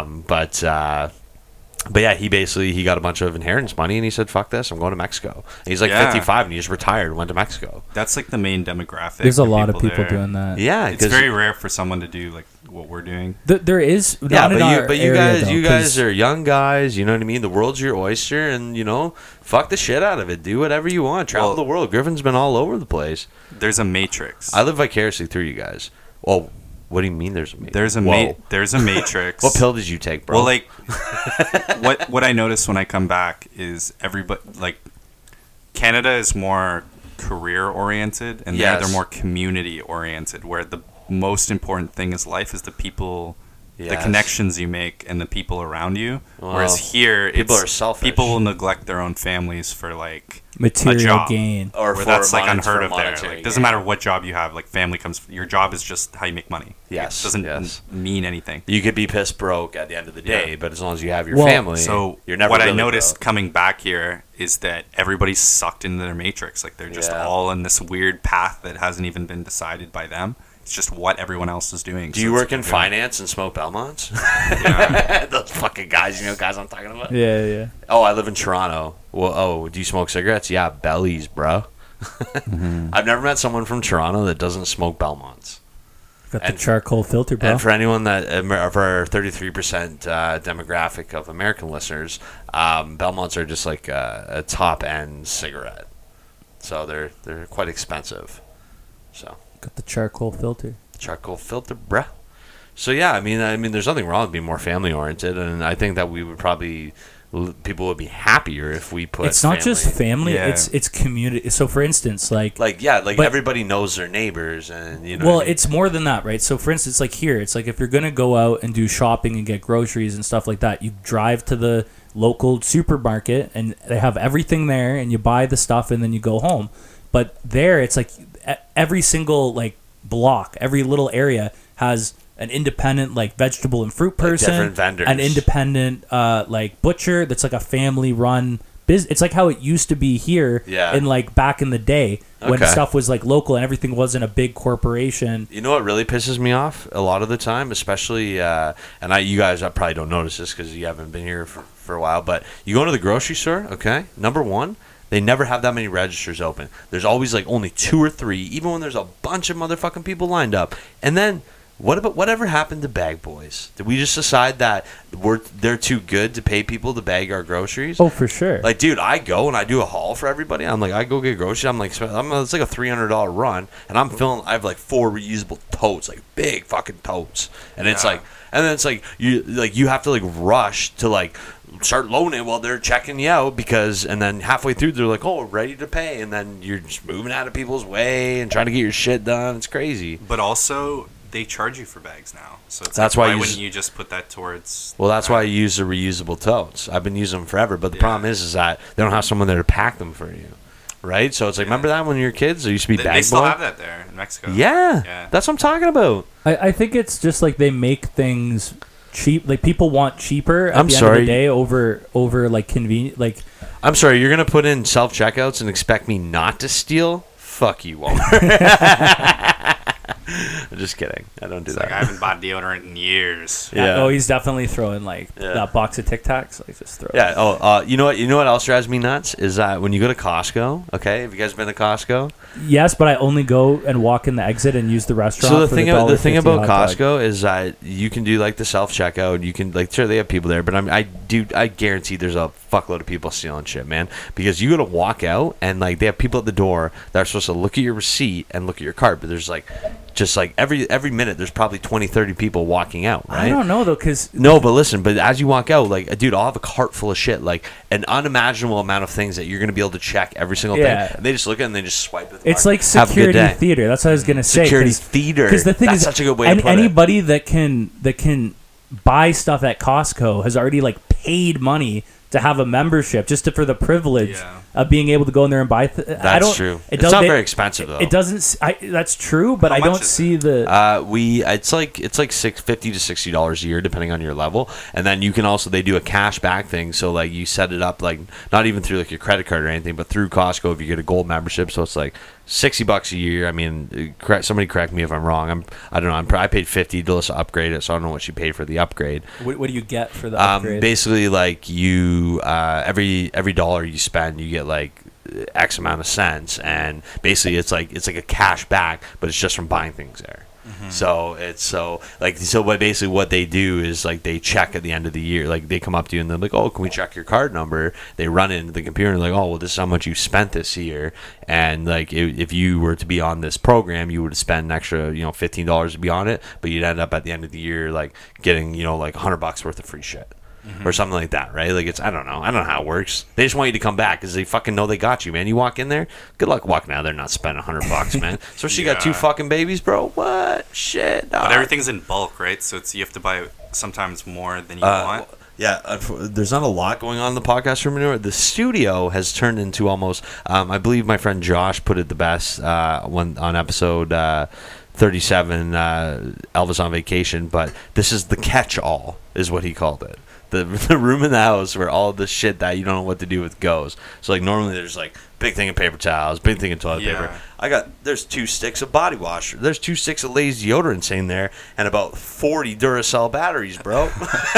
But yeah, he got a bunch of inheritance money, and he said, "Fuck this, I'm going to Mexico." And he's like 55, and he just retired and went to Mexico. That's like the main demographic. There's a lot of people doing that. Yeah, it's very rare for someone to do like what we're doing. There is, you guys are young guys. You know what I mean? The world's your oyster, and fuck the shit out of it. Do whatever you want. Travel the world. Griffin's been all over the place. There's a matrix. I live vicariously through you guys. Well. What do you mean there's a matrix? There's a matrix. What pill did you take, bro? Well, like, what I notice when I come back is everybody, like, Canada is more career-oriented, and they're more community-oriented, where the most important thing is life is the people, the connections you make, and the people around you. Well, whereas here, people are selfish. People will neglect their own families for, like, material a job, gain, or where that's like unheard of there. Like, doesn't matter what job you have. Like, family comes. Your job is just how you make money. Yes, it doesn't mean anything. You could be pissed broke at the end of the day, but as long as you have your family, so you're never. What really I noticed broke. coming back here is that everybody's sucked into their matrix. Like, they're just all in this weird path that hasn't even been decided by them. It's just what everyone else is doing. Do you work in finance and smoke Belmonts? Yeah. Those fucking guys, guys I'm talking about? Yeah. Oh, I live in Toronto. Well, do you smoke cigarettes? Yeah, Bellies, bro. Mm-hmm. I've never met someone from Toronto that doesn't smoke Belmonts. Got the charcoal filter, bro. And for anyone of our 33% demographic of American listeners, Belmonts are just like a top-end cigarette. So they're quite expensive. So... Got the charcoal filter. Charcoal filter, bruh. So yeah, I mean, there's nothing wrong with being more family oriented, and I think that we would probably people would be happier if we put. It's not just family; it's community. So, for instance, but everybody knows their neighbors, and Well, it's more than that, right? So, for instance, like here, it's like if you're gonna go out and do shopping and get groceries and stuff like that, you drive to the local supermarket and they have everything there, and you buy the stuff, and then you go home. But there, it's like every single block, every little area has an independent vegetable and fruit person, different vendors, an independent butcher that's like a family run business. It's like how it used to be here in back in the day when stuff was local and everything wasn't a big corporation. You know what really pisses me off a lot of the time, especially you guys probably don't notice this because you haven't been here for a while, but you go to the grocery store, okay? Number one, they never have that many registers open. There's always only 2 or 3, even when there's a bunch of motherfucking people lined up. And then whatever happened to bag boys? Did we just decide that they're too good to pay people to bag our groceries? Oh, for sure. Dude, I go and I do a haul for everybody. I go get groceries. It's like a $300 run, and I have 4 reusable totes, big fucking totes, and it's and then it's you have to rush to start loading it while they're checking you out and then halfway through they're like, oh, we're ready to pay, and then you're just moving out of people's way and trying to get your shit done. It's crazy. But also, they charge you for bags now, so that's why wouldn't you just put that towards? Well, that's why I use the reusable totes. I've been using them forever, but the problem is that they don't have someone there to pack them for you, right? So it's remember that when you were kids, there used to be bag boy. They still have that there in Mexico. Yeah, that's what I'm talking about. I think it's just they make things cheap. People want cheaper at the end of the day over convenient. I'm sorry, you're gonna put in self checkouts and expect me not to steal? Fuck you, Walter. I'm just kidding. I don't do that. I haven't bought deodorant in years. Yeah. Oh, he's definitely throwing that box of Tic Tacs. Just throw. Yeah. Oh, you know what? You know what else drives me nuts is that when you go to Costco. Okay, have you guys been to Costco? Yes, but I only go and walk in the exit and use the restaurant. So the thing about Costco is that you can do the self checkout. You can sure they have people there, but I guarantee there's a fuckload of people stealing shit, man. Because you got to walk out and they have people at the door that are supposed to look at your receipt and look at your card, but there's just every minute there's probably 20-30 people walking out, right? I don't know though, because no, but listen, but as you walk out, dude, I'll have a cart full of shit, an unimaginable amount of things that you're gonna be able to check every single thing, and they just look at it and they just swipe it. It's like security theater. That's what I was gonna say. Security theater. Because the thing that's is, such a good way to put anybody that can buy stuff at Costco has already paid money to have a membership just for the privilege of being able to go in there and buy. That's true. It's not very expensive though. It doesn't. That's true, but I don't see the. It's like $50 to $60 a year depending on your level, and then you can also they do a cash back thing. So you set it up not even through your credit card or anything, but through Costco if you get a gold membership. So it's $60 a year. I mean, somebody correct me if I'm wrong. I don't know. I paid $50 to upgrade it, so I don't know what she paid for the upgrade. What do you get for the upgrade? Basically, you every dollar you spend, you get X amount of cents, and basically it's like a cash back, but it's just from buying things there. So it's what they do is they check at the end of the year, they come up to you and they're like, oh, can we check your card number? They run it into the computer and oh, well, this is how much you spent this year, and if you were to be on this program, you would spend an extra $15 to be on it, but you'd end up at the end of the year getting $100 worth of free shit. Or something like that, right? I don't know how it works. They just want you to come back because they fucking know they got you, man. You walk in there, good luck walking out there not spending $100, man. So she got 2 fucking babies, bro. What shit? Dog. But everything's in bulk, right? So you have to buy sometimes more than you want. Yeah, there's not a lot going on in the podcast room anymore. The studio has turned into almost. I believe my friend Josh put it the best on episode 37, Elvis on Vacation. But this is the catch-all, is what he called it. The room in the house where all the shit that you don't know what to do with goes. So normally there's big thing of paper towels, big thing of toilet paper. There's 2 sticks of body wash. There's 2 sticks of Lay's deodorant in there, and about 40 Duracell batteries, bro.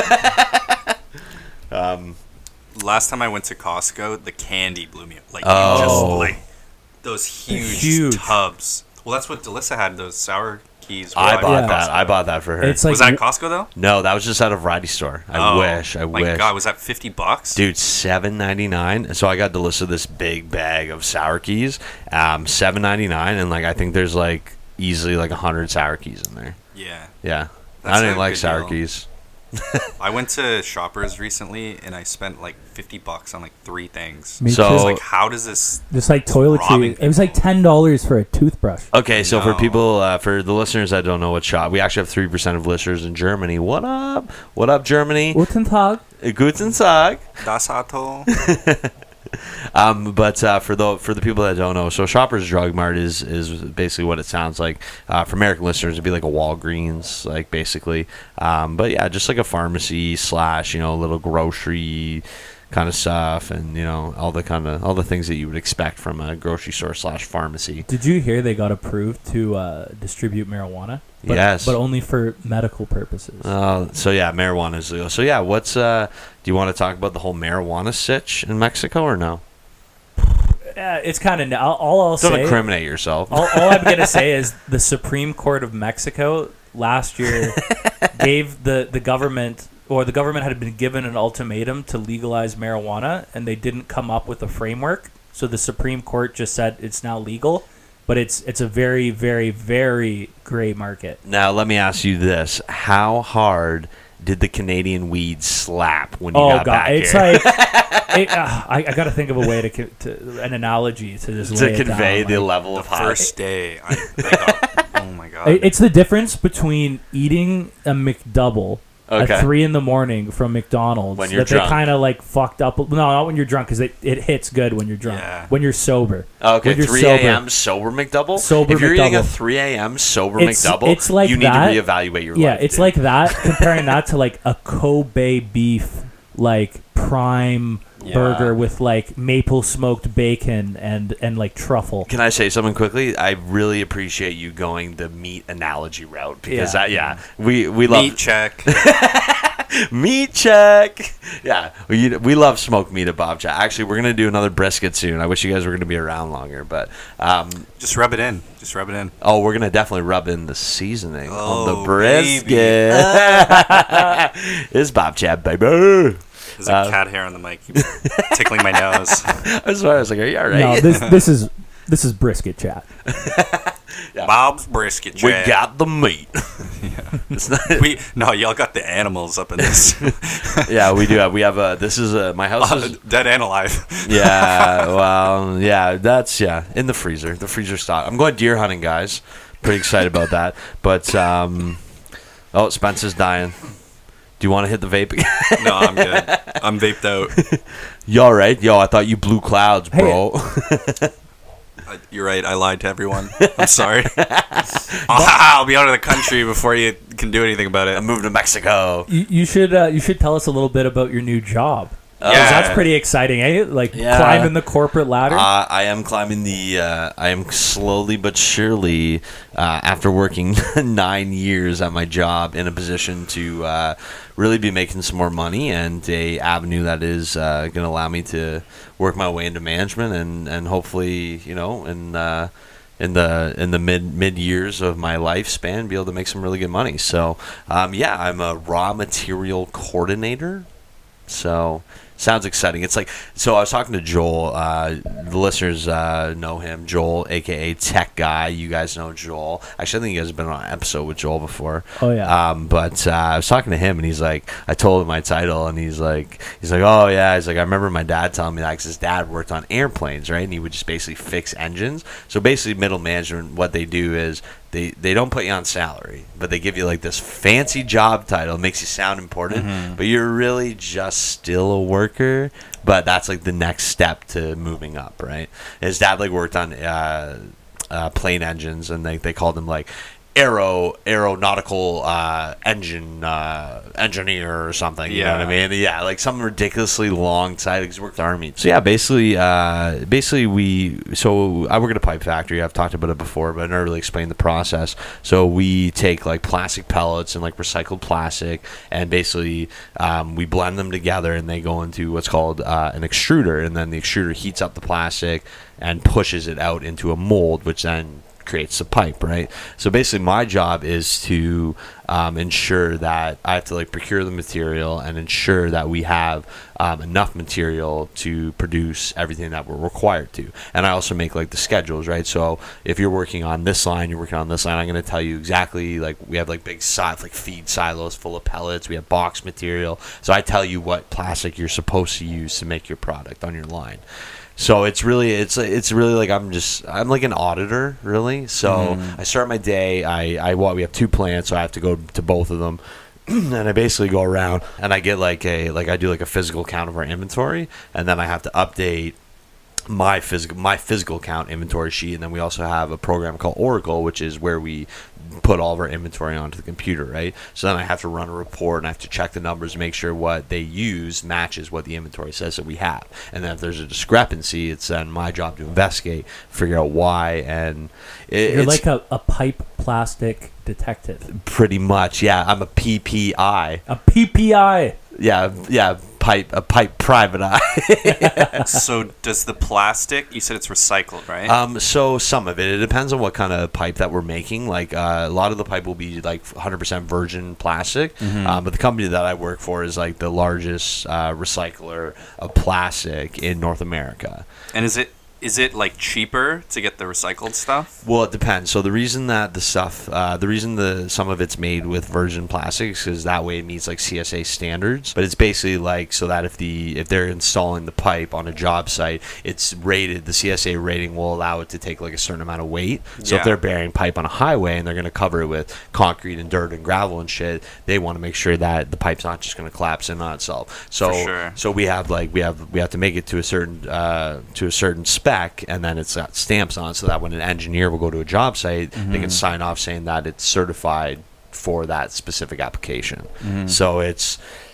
Last time I went to Costco, the candy blew me up. Those huge tubs. Well, that's what Delissa had. Those sour keys. I bought that for her. Was that Costco though? No, that was just at a variety store. I wish. My God, was that $50? Dude, $7.99. So I got Delissa this big bag of sour keys, $7.99, and I think there's easily 100 sour keys in there. Yeah. Yeah. I didn't like sour keys. I went to Shoppers recently, and I spent like $50 on like 3 things. Me So too. I was like, how does this? Just like robbing toiletry. It was like $10 for a toothbrush. Okay, so for No. people, for the listeners that don't know what shop, we actually have 3% of listeners in Germany. What up? What up, Germany? Guten Tag. Guten Tag. Das Auto. But for the people that don't know, so Shoppers Drug Mart is basically what it sounds like. For American listeners, it'd be like a Walgreens, like basically. But yeah, just like a pharmacy / little grocery kind of stuff, and all the things that you would expect from a grocery store / pharmacy. Did you hear they got approved to distribute marijuana? Yes, but only for medical purposes. So yeah, marijuana is legal. So yeah, what's do you want to talk about the whole marijuana sitch in Mexico or no? It's kind of all I'll Don't say. incriminate yourself. All I'm gonna say is the Supreme Court of Mexico last year gave the government, or the government had been given an ultimatum to legalize marijuana, and they didn't come up with a framework. So the Supreme Court just said it's now legal, but it's a very, very, very gray market. Now let me ask you this: how hard did the Canadian weed slap when you got back it's here? like I got to think of a way to an analogy to this to convey the level The of high. first day, I got, oh my god. It's the difference between eating a McDouble Okay. at 3 a.m. from McDonald's When you're that drunk. they kind of like fucked up. No, not when you're drunk, because it hits good when you're drunk. Yeah. When you're sober. Okay, When you're 3 sober. a.m. sober McDouble. Sober if you're eating a McDouble. 3 a.m. sober It's- McDouble, it's like you need that. to reevaluate your Yeah, life. it's dude. like that. Comparing that to like a Kobe beef, like prime burger with like maple smoked bacon and like truffle. Can I say something quickly? I really appreciate you going the meat analogy route because we love Meat check. meat check. Yeah, we love smoked meat at Bob Chat. Actually, we're gonna do another brisket soon. I wish you guys were gonna be around longer, but Just rub it in. Just rub it in. oh, we're gonna definitely rub in the seasoning on the Oh, brisket. It's Bob Chat, baby. There's a cat hair on the mic. Keeps tickling my nose. I swear, I was like, "Are you all right?" No, this is brisket chat. Yeah. Bob's brisket We check. got the meat. It's not, Y'all got the animals up in this. yeah, we do have. We have this is my house is Dead and alive. yeah. Well, yeah, that's in the freezer. The freezer stock. I'm going deer hunting, guys. Pretty excited about that. But Spencer's dying. Do you want to hit the vape again? No, I'm good. I'm vaped out. You all right? Yo, I thought you blew clouds, bro. You're right. I lied to everyone. I'm sorry. I'll be out of the country before you can do anything about it. I'm moving to Mexico. You should tell us a little bit about your new job. 'Cause Yeah. that's pretty exciting, eh? Like climbing the corporate ladder. I am climbing I am slowly but surely, after working 9 years at my job, in a position to really be making some more money, and a avenue that is going to allow me to work my way into management, and hopefully, in the mid years of my lifespan, be able to make some really good money. So, I'm a raw material coordinator. So. Sounds exciting. It's like, so I was talking to Joel. The listeners know him, Joel, a.k.a. Tech Guy. You guys know Joel. Actually, I think you guys have been on an episode with Joel before. Oh, yeah. But I was talking to him, and he's like, I told him my title, and he's like, oh, yeah. He's like, I remember my dad telling me that because his dad worked on airplanes, right? And he would just basically fix engines. So basically, middle management, what they do is, they don't put you on salary, but they give you like this fancy job title. It makes you sound important, but you're really just still a worker. But that's like the next step to moving up, right? His dad like worked on plane engines, and they called him like aeronautical engine engineer or something. You know what I mean? Yeah, like some ridiculously long title because he worked Army. So yeah, basically I work at a pipe factory. I've talked about it before, but I never really explained the process. So we take like plastic pellets and like recycled plastic, and basically we blend them together, and they go into what's called an extruder, and then the extruder heats up the plastic and pushes it out into a mold, which then creates the pipe, right? So basically my job is to ensure that I have to like procure the material and ensure that we have enough material to produce everything that we're required to. And I also make like the schedules, right? So if you're working on this line, you're working on this line, I'm going to tell you exactly, like we have like big like feed silos full of pellets, we have box material, so I tell you what plastic you're supposed to use to make your product on your line. So it's really like I'm like an auditor, really. So I start my day. We have 2 plants, so I have to go to both of them, and I basically go around and I get I do like a physical count of our inventory, and then I have to update my physical count inventory sheet. And then we also have a program called Oracle, which is where we put all of our inventory onto the computer, right? So then I have to run a report and I have to check the numbers, make sure what they use matches what the inventory says that we have. And then if there's a discrepancy, it's then my job to investigate, figure out why. And you're like a pipe plastic detective. Pretty much, yeah. I'm a PPI. A PPI. Yeah, a pipe private eye. So does the plastic, you said it's recycled, right? So some of it depends on what kind of pipe that we're making. Like a lot of the pipe will be like 100% virgin plastic, but the company that I work for is like the largest recycler of plastic in North America. And is it like cheaper to get the recycled stuff? Well, it depends. So the reason that some of it's made with virgin plastics is that way it meets like CSA standards. But it's basically like so that if they're installing the pipe on a job site, it's rated. The CSA rating will allow it to take like a certain amount of weight. So if they're burying pipe on a highway and they're going to cover it with concrete and dirt and gravel and shit, they want to make sure that the pipe's not just going to collapse in on itself. So for sure. So we have to make it to a certain spec. And then it's got stamps on it so that when an engineer will go to a job site, they can sign off saying that it's certified for that specific application. So it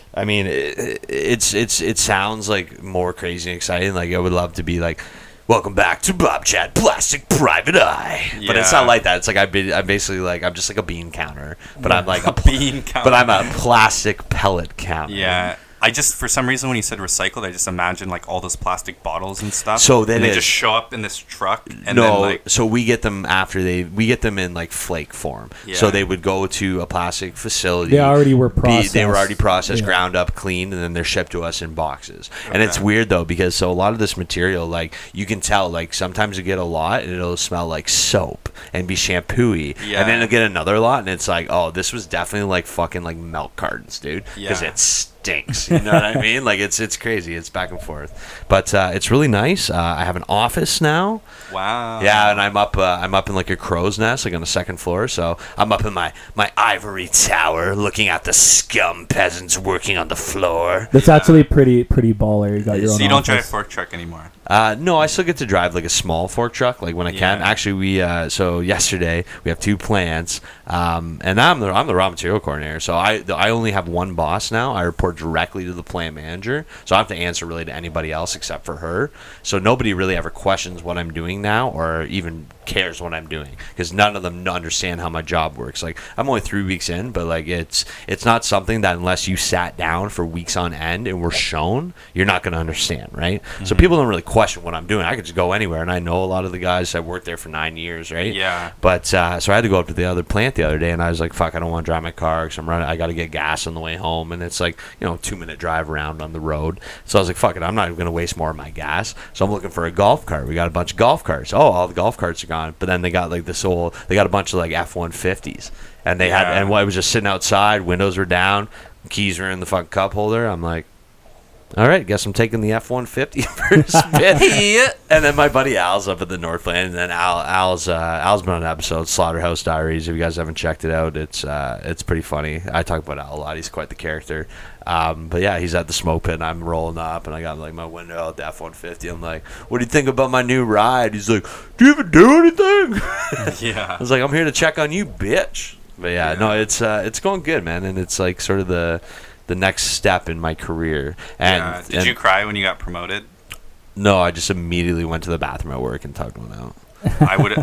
sounds like more crazy and exciting. Like I would love to be like, welcome back to Bob Chat Plastic Private Eye. Yeah. But it's not like that. It's like I'm basically like I'm just like a bean counter, but I'm like a bean counter. But I'm a plastic pellet counter. Yeah. I just, for some reason, when you said recycled, I just imagined like all those plastic bottles and stuff. So then they just show up in this truck. And no, then, like, so we get them we get them in like flake form. Yeah. So they would go to a plastic facility. They already were processed. They were already processed, ground up, cleaned, and then they're shipped to us in boxes. Okay. And it's weird though because so a lot of this material, like you can tell, like sometimes you get a lot and it'll smell like soap and be shampoo-y, and then you'll get another lot and it's like, oh, this was definitely like fucking like milk cartons, dude, because it stinks. You know what I mean? Like it's crazy. It's back and forth, but it's really nice. I have an office now. Wow. Yeah, and I'm up in like a crow's nest, like on the second floor. So I'm up in my ivory tower, looking at the scum peasants working on the floor. That's actually pretty baller. You got your own. So you don't office. drive a fork truck anymore? No, I still get to drive like a small fork truck, like when I can. Actually, so yesterday we have 2 plants, and I'm the raw material coordinator. So I only have one boss now. I report directly to the plant manager, so I don't have to answer really to anybody else except for her. So nobody really ever questions what I'm doing now, or even cares what I'm doing, because none of them understand how my job works. Like I'm only 3 weeks in, but like it's not something that unless you sat down for weeks on end and were shown, you're not going to understand, right? So people don't really question what I'm doing. I could just go anywhere, and I know a lot of the guys that worked there for 9 years, right? Yeah. But so I had to go up to the other plant the other day, and I was like, fuck, I don't want to drive my car because I got to get gas on the way home, and it's like, 2-minute drive around on the road. So I was like, fuck it, I'm not going to waste more of my gas. So I'm looking for a golf cart. We got a bunch of golf carts. Oh, all the golf carts are gone. But then they got like they got a bunch of like F-150s, and they had, and I was just sitting outside, windows were down, keys were in the fucking cup holder. I'm like, all right, guess I'm taking the F-150 for a spin. And then my buddy Al's up at the North Plant, and then Al's been on an episode, Slaughterhouse Diaries. If you guys haven't checked it out, it's pretty funny. I talk about Al a lot. He's quite the character. But yeah, he's at the smoke pit, and I'm rolling up, and I got like my window out the F-150. I'm like, what do you think about my new ride? He's like, do you even do anything? Yeah. I was like, I'm here to check on you, bitch. But yeah, no, it's going good, man, and it's like sort of the next step in my career. And did you cry when you got promoted? No, I just immediately went to the bathroom at work and tugged one out. I would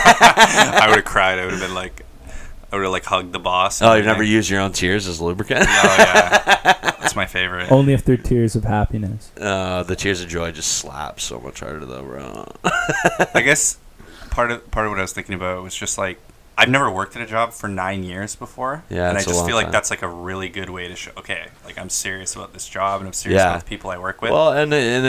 have cried. I would have like hugged the boss. Oh, you never use your own tears as lubricant? Oh yeah, that's my favorite. Only if they're tears of happiness. The tears of joy just slap so much harder though, bro. I guess part of what I was thinking about was just like I've never worked at a job for 9 years before. Yeah, and I it's a just long feel like time. that's like a really good way to show, okay, like I'm serious about this job and I'm serious about the people I work with. Well,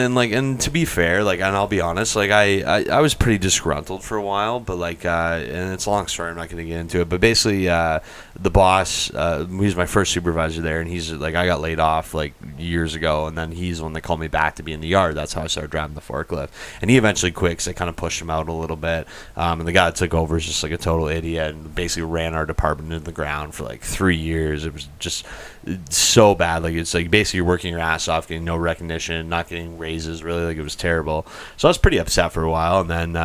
and to be fair, like, and I'll be honest, like I was pretty disgruntled for a while, but like, and it's a long story. I'm not going to get into it, but basically, the boss, he's my first supervisor there, and he's like, I got laid off like years ago, and then he's the one that called me back to be in the yard. That's how I started driving the forklift, and he eventually quit because I kind of pushed him out a little bit, and the guy that took over is just like a total idiot and basically ran our department into the ground for like 3 years. It was just so bad. Like, it's like basically you're working your ass off, getting no recognition, not getting raises, really. Like, it was terrible. So I was pretty upset for a while, and then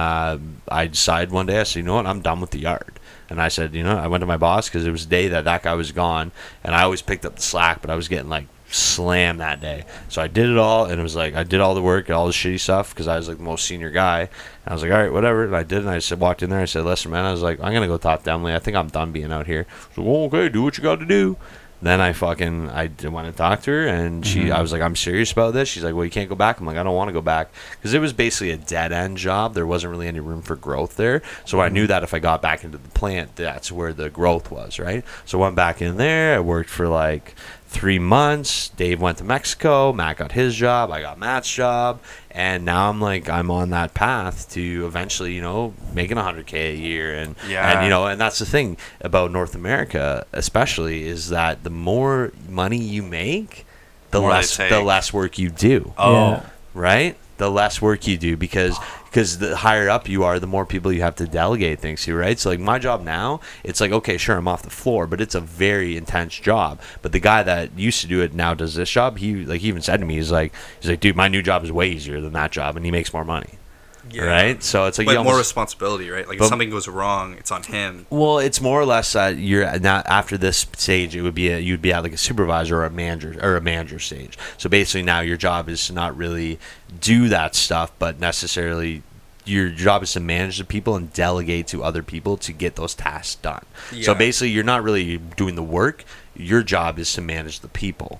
I decided one day, I said, you know what, I'm done with the yard. And I said, you know, I went to my boss because it was the day that guy was gone, and I always picked up the slack, but I was getting like slammed that day. So I did it all, and it was like I did all the work, all the shitty stuff, because I was like the most senior guy. And I was like, all right, whatever. And I did, and I said, walked in there, I said, listen, man, I was like, I'm gonna go talk to Emily. I think I'm done being out here. So, well, okay, do what you got to do. Then I went and talked to her, and I was like, I'm serious about this. She's like, well, you can't go back. I'm like, I don't want to go back, because it was basically a dead end job. There wasn't really any room for growth there. So I knew that if I got back into the plant, that's where the growth was, right? So I went back in there. I worked for like 3 months. Dave went to Mexico. Matt got his job. I got Matt's job. And now I'm on that path to eventually, making $100K a year. And that's the thing about North America, especially, is that the more money you make, the less work you do. Oh, yeah. Right? The less work you do, because the higher up you are, the more people you have to delegate things to, right? So like my job now, it's like, okay, sure, I'm off the floor, but it's a very intense job. But the guy that used to do it now does this job. He even said to me, he's like, dude, my new job is way easier than that job, and he makes more money. Yeah. Right, so it's like but more responsibility, right? Like if something goes wrong, it's on him. Well, it's more or less that you're not after this stage. It would be you'd be at like a supervisor or a manager stage. So basically, now your job is to not really do that stuff, but necessarily your job is to manage the people and delegate to other people to get those tasks done. Yeah. So basically, you're not really doing the work. Your job is to manage the people.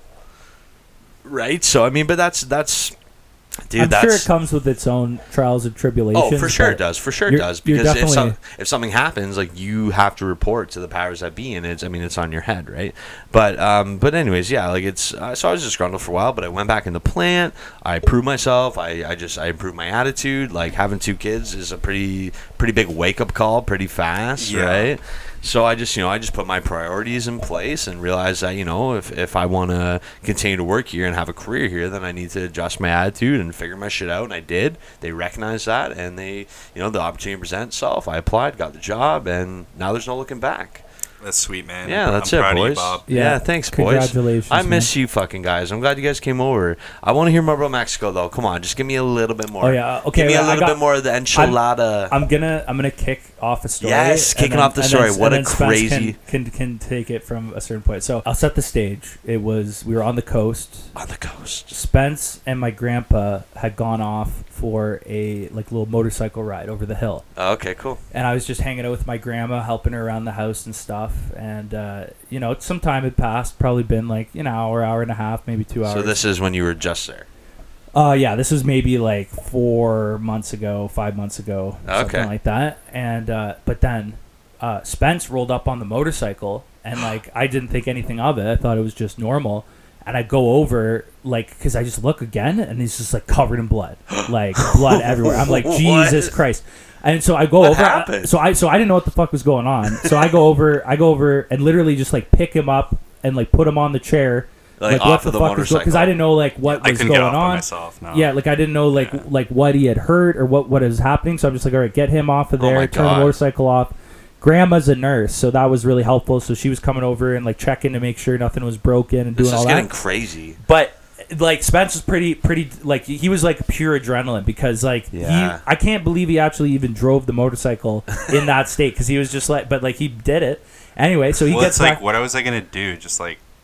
Right. So I mean, but that's. Dude, I'm sure it comes with its own trials and tribulations. Oh, for sure it does. For sure it does. Because if something happens, like, you have to report to the powers that be, and it's on your head, right? But anyways, yeah, like, it's so I was disgruntled for a while, but I went back in the plant. I proved myself. I improved my attitude. Like, having 2 kids is a pretty big wake up call, pretty fast, right? So I just put my priorities in place and realized that, if I want to continue to work here and have a career here, then I need to adjust my attitude and figure my shit out. And I did. They recognized that, and the opportunity presented itself. I applied, got the job, and now there's no looking back. That's sweet, man. Yeah, that's it, boys. You, Bob. Yeah, thanks, boys. Congratulations. I miss you fucking guys. I'm glad you guys came over. I want to hear more about Mexico, though. Come on, just give me a little bit more. Oh yeah, okay. Give me a little bit more of the enchilada. I'm gonna kick off a story. Yes, kicking off the story. What a crazy. Can take it from a certain point. So I'll set the stage. We were on the coast. On the coast. Spence and my grandpa had gone off for a little motorcycle ride over the hill. Oh, okay, cool. And I was just hanging out with my grandma, helping her around the house and stuff. And some time had passed, probably been like an hour and a half, maybe 2 hours. So this is when you were just there. Yeah, this was maybe like 4 months ago, 5 months ago, something like that. And but then Spence rolled up on the motorcycle, and I didn't think anything of it. I thought it was just normal. And I go over, because I just look again, and he's just covered in blood, blood everywhere. I'm like, Jesus Christ! And so I go what over. Happened? So I didn't know what the fuck was going on. So I go over and literally just pick him up and put him on the chair. What the fuck is going? Because I didn't know what was going get off on. By myself, no. Yeah, I didn't know what he had heard or what was happening. So I'm just all right, get him off of there, turn the motorcycle off. Grandma's a nurse, so that was really helpful. So she was coming over and checking to make sure nothing was broken and doing all that. This is getting crazy. But Spence was pretty he was pure adrenaline because I can't believe he actually even drove the motorcycle in that state because he was just he did it anyway. So he gets back. What was I gonna do? Just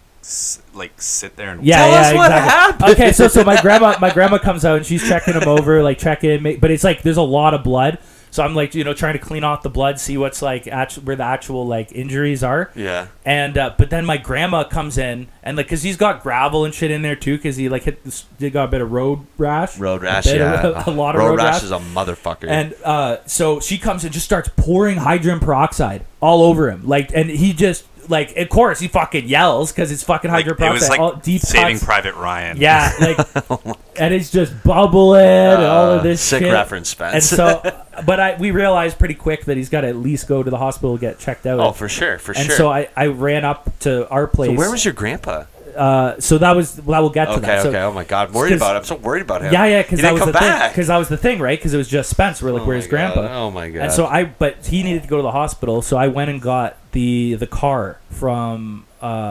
sit there and tell us what happened. Okay, so my grandma comes out and she's checking him over, but it's there's a lot of blood. So I'm like, trying to clean off the blood, see what's like where the actual like injuries are. Yeah. And but then my grandma comes in and like, cause he's got gravel and shit in there too, cause he like got a bit of road rash. Road rash, yeah. A lot of road rash is a motherfucker. And so she comes and just starts pouring hydrogen peroxide all over him, like, and he just. Like, of course, he fucking yells because it's fucking hydrogen peroxide. It was like deep Saving cuts. Private Ryan. Yeah, like, and it's just bubbling and all of this sick shit. reference, Spence. And so, but we realized pretty quick that he's got to at least go to the hospital to get checked out. Oh, for sure. And so I ran up to our place. So where was your grandpa? So we'll get to that. Okay. Oh my God, I'm worried about him. I'm so worried about him. Yeah, because that was the thing. Because that was the thing, right? Because it was just Spence. We're like, where's grandpa? Oh my God. And so but he needed to go to the hospital, so I went and got the car from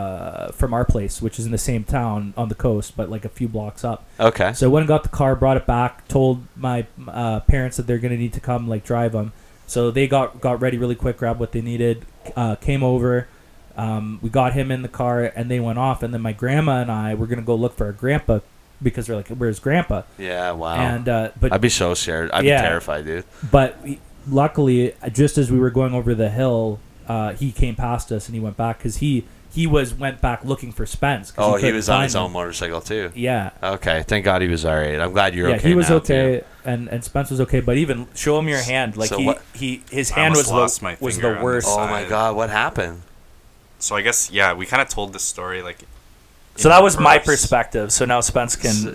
our place, which is in the same town on the coast, but like a few blocks up. Okay. So I went and got the car, brought it back, told my parents that they're gonna need to come like drive them. So they got ready really quick, grabbed what they needed, came over. We got him in the car, and they went off. And then my grandma and I were gonna go look for our grandpa because they're like, "Where's grandpa?" Yeah, wow. And but I'd be so scared. I'd be terrified, dude. But luckily, just as we were going over the hill, he came past us and he went back because he went back looking for Spence. Oh, he was on his own motorcycle too. Yeah. Okay, thank God he was all right. I'm glad you're okay. Yeah, he was now, okay, too. and Spence was okay. But even show him your hand, like So his hand was the worst. Oh my God, what happened? So I guess we kind of told this story like. So that was my perspective. So now Spence can.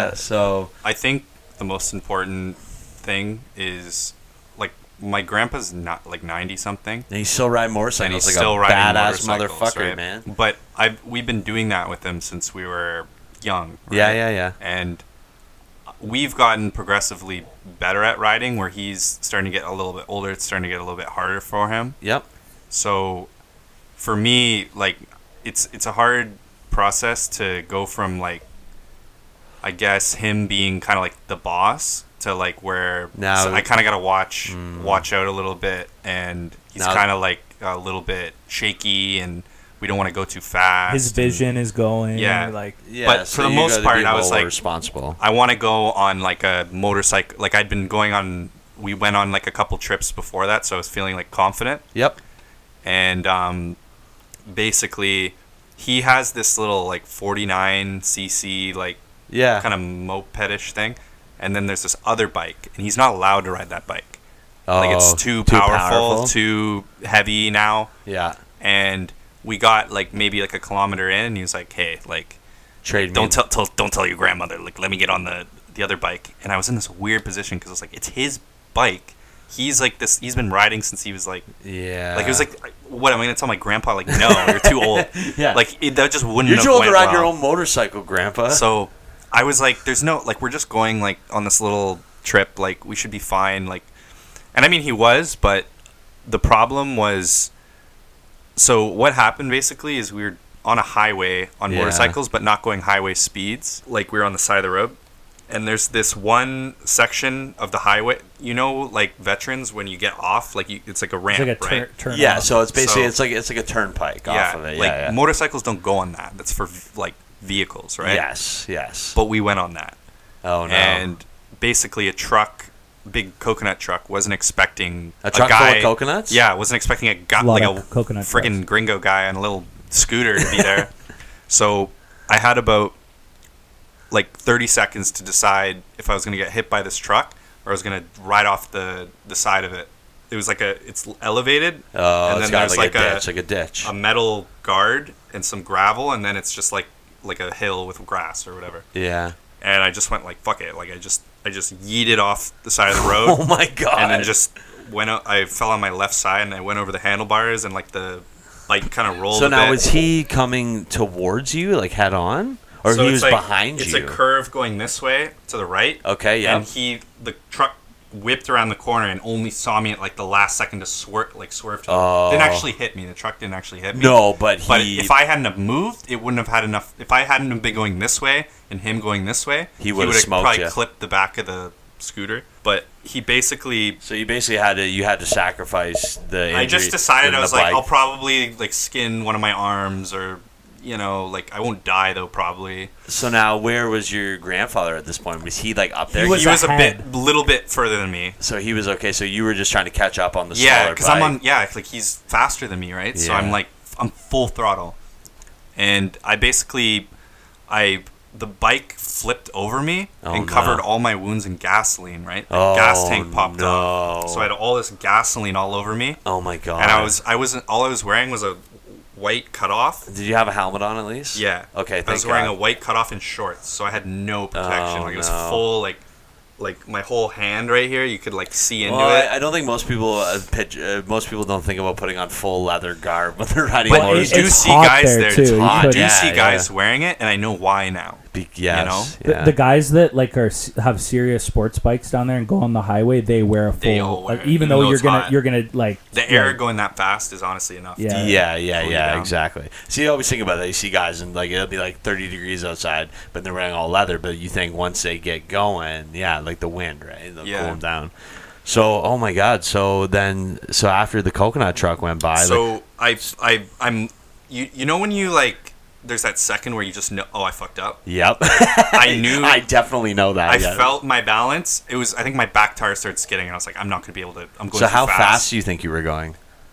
So I think the most important thing is like my grandpa's not like 90 something. And he's still riding motorcycles. And he's like still a riding badass motorcycles, motherfucker, right? man. But we've been doing that with him since we were young. Right? Yeah. And we've gotten progressively better at riding. Where he's starting to get a little bit older, it's starting to get a little bit harder for him. Yep. So, for me, like it's a hard process to go from like, I guess him being kind of like the boss to like where now I kind of gotta watch out a little bit, and he's kind of like a little bit shaky, and we don't want to go too fast. His vision is going. But for the most part, I was like responsible. I want to go on like a motorcycle. Like I'd been going on. We went on like a couple trips before that, so I was feeling like confident. Yep. And basically, he has this little like 49cc like kind of mopedish thing, and then there's this other bike, and he's not allowed to ride that bike. Like it's too powerful, too heavy now. Yeah. And we got like maybe like a kilometer in, and he was like, "Hey, like, don't tell your grandmother. Like, let me get on the other bike." And I was in this weird position because it's like it's his bike. He's like this. He's been riding since he was like, like it was like, what am I gonna tell my grandpa? Like, no, you're too old. Yeah, like that just wouldn't. You're too old to ride your own motorcycle, Grandpa. So I was like, there's no like we're just going like on this little trip. Like we should be fine. Like, and I mean he was, but the problem was. So what happened basically is we were on a highway on motorcycles, but not going highway speeds. Like we were on the side of the road. And there's this one section of the highway, like veterans when you get off, like it's like a ramp, it's like a right? Turn yeah, off. so it's basically it's like a turnpike off of it. Like motorcycles don't go on that. That's for like vehicles, right? Yes. But we went on that. Oh no! And basically, big coconut truck, wasn't expecting a truck guy, full of coconuts. Yeah, wasn't expecting a guy like a friggin' gringo guy on a little scooter to be there. So I had about like 30 seconds to decide if I was going to get hit by this truck or I was going to ride off the side of it. It was like it's elevated. Oh, and then there's like a ditch. A metal guard and some gravel, and then it's just like a hill with grass or whatever. Yeah. And I just went like, fuck it. Like I just yeeted off the side of the road. Oh my God. And then just I fell on my left side and I went over the handlebars and like the bike kind of rolled So a now bit. was he coming towards you like head on? Or so he was like, behind it's you? It's a curve going this way to the right. Okay, yeah. And the truck whipped around the corner and only saw me at like the last second to swerve to didn't actually hit me. The truck didn't actually hit me. No, but if I hadn't have moved, it wouldn't have had enough. If I hadn't have been going this way and him going this way, he would have probably clipped the back of the scooter. But he basically. So you basically had to sacrifice the. I just decided I was like, I'll probably like skin one of my arms or like I won't die though probably. So now, where was your grandfather at this point? Was he like up there? He was a little bit further than me. So he was okay. So you were just trying to catch up on the smaller smaller because I'm on. Yeah, like he's faster than me, right? So I'm full throttle, and the bike flipped over me and covered all my wounds in gasoline, right? The gas tank popped off. So I had all this gasoline all over me. Oh my god. And all I was wearing was a white cutoff. Did you have a helmet on at least? Yeah. Okay, I was wearing a white cutoff and shorts, so I had no protection. It was full, like my whole hand right here, you could like see into it. I don't think most people don't think about putting on full leather garb when they're riding but motorcycles. you do see guys there too. I do see guys wearing it, and I know why now. The guys that like have serious sports bikes down there and go on the highway, they wear a full. Even though you're gonna like the air going that fast is honestly enough. Yeah, exactly. So you always think about that. You see guys and like it'll be like 30 degrees outside, but they're wearing all leather. But you think once they get going, like the wind, right? They'll cool them down. So, oh my God. So after the coconut truck went by, so I'm you know when you like. There's that second where you just know, I fucked up. Yep. I knew. I definitely know that. I felt my balance. I think my back tire started skidding, and I was like, I'm not going to be able to. I'm going. So how fast do you think you were going?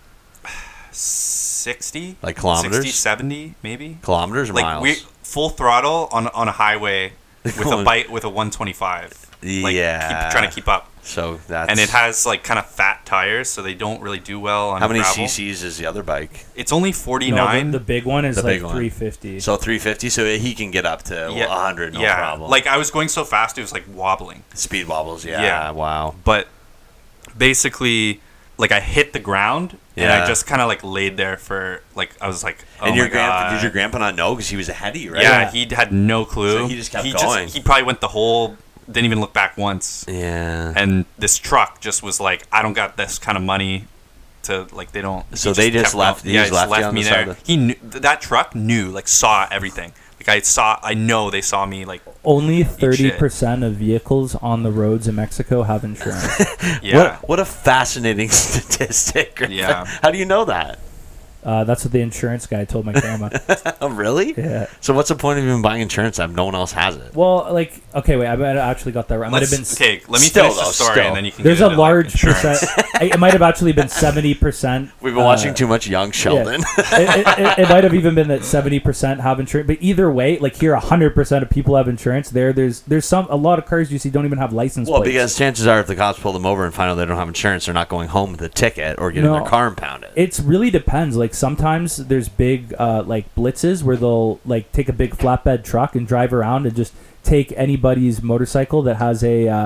60. Like kilometers? 60, 70, maybe. Kilometers or miles? We full throttle on a highway with a bike with a 125. Trying to keep up. So and it has like kind of fat tires, so they don't really do well on How many gravel. cc's is the other bike? It's only 49. No, the big one is like 350. So 350, so he can get up to 100, no problem. Like I was going so fast, it was like wobbling. Speed wobbles, yeah. Wow. But basically, like I hit the ground and I just kind of like laid there for like I was like, oh and my God. Did your grandpa not know because he was ahead of you, right? Yeah, he had no clue. So he just kept going. He probably went the whole. Didn't even look back once. Yeah. And this truck just was like, I don't got this kind of money to like. They don't. So they just left. He just left me there. He knew that truck knew, like saw everything. Like I know they saw me like. Only 30% of vehicles on the roads in Mexico have insurance. Yeah. What a fascinating statistic. Yeah. How do you know that? That's what the insurance guy told my grandma. Oh, really? Yeah. So what's the point of even buying insurance if no one else has it? Well, like, okay, wait, I might have actually got that right. Okay, let me finish the story and then you can There's a large percent. It might have actually been 70%. We've been watching too much Young Sheldon. Yeah. It might have even been that 70% have insurance. But either way, like here, 100% of people have insurance. There's a lot of cars you see don't even have license plates. Well, because chances are if the cops pull them over and find out they don't have insurance, they're not going home with a ticket or getting their car impounded. It really depends. Like sometimes there's big like blitzes where they'll like take a big flatbed truck and drive around and just take anybody's motorcycle that has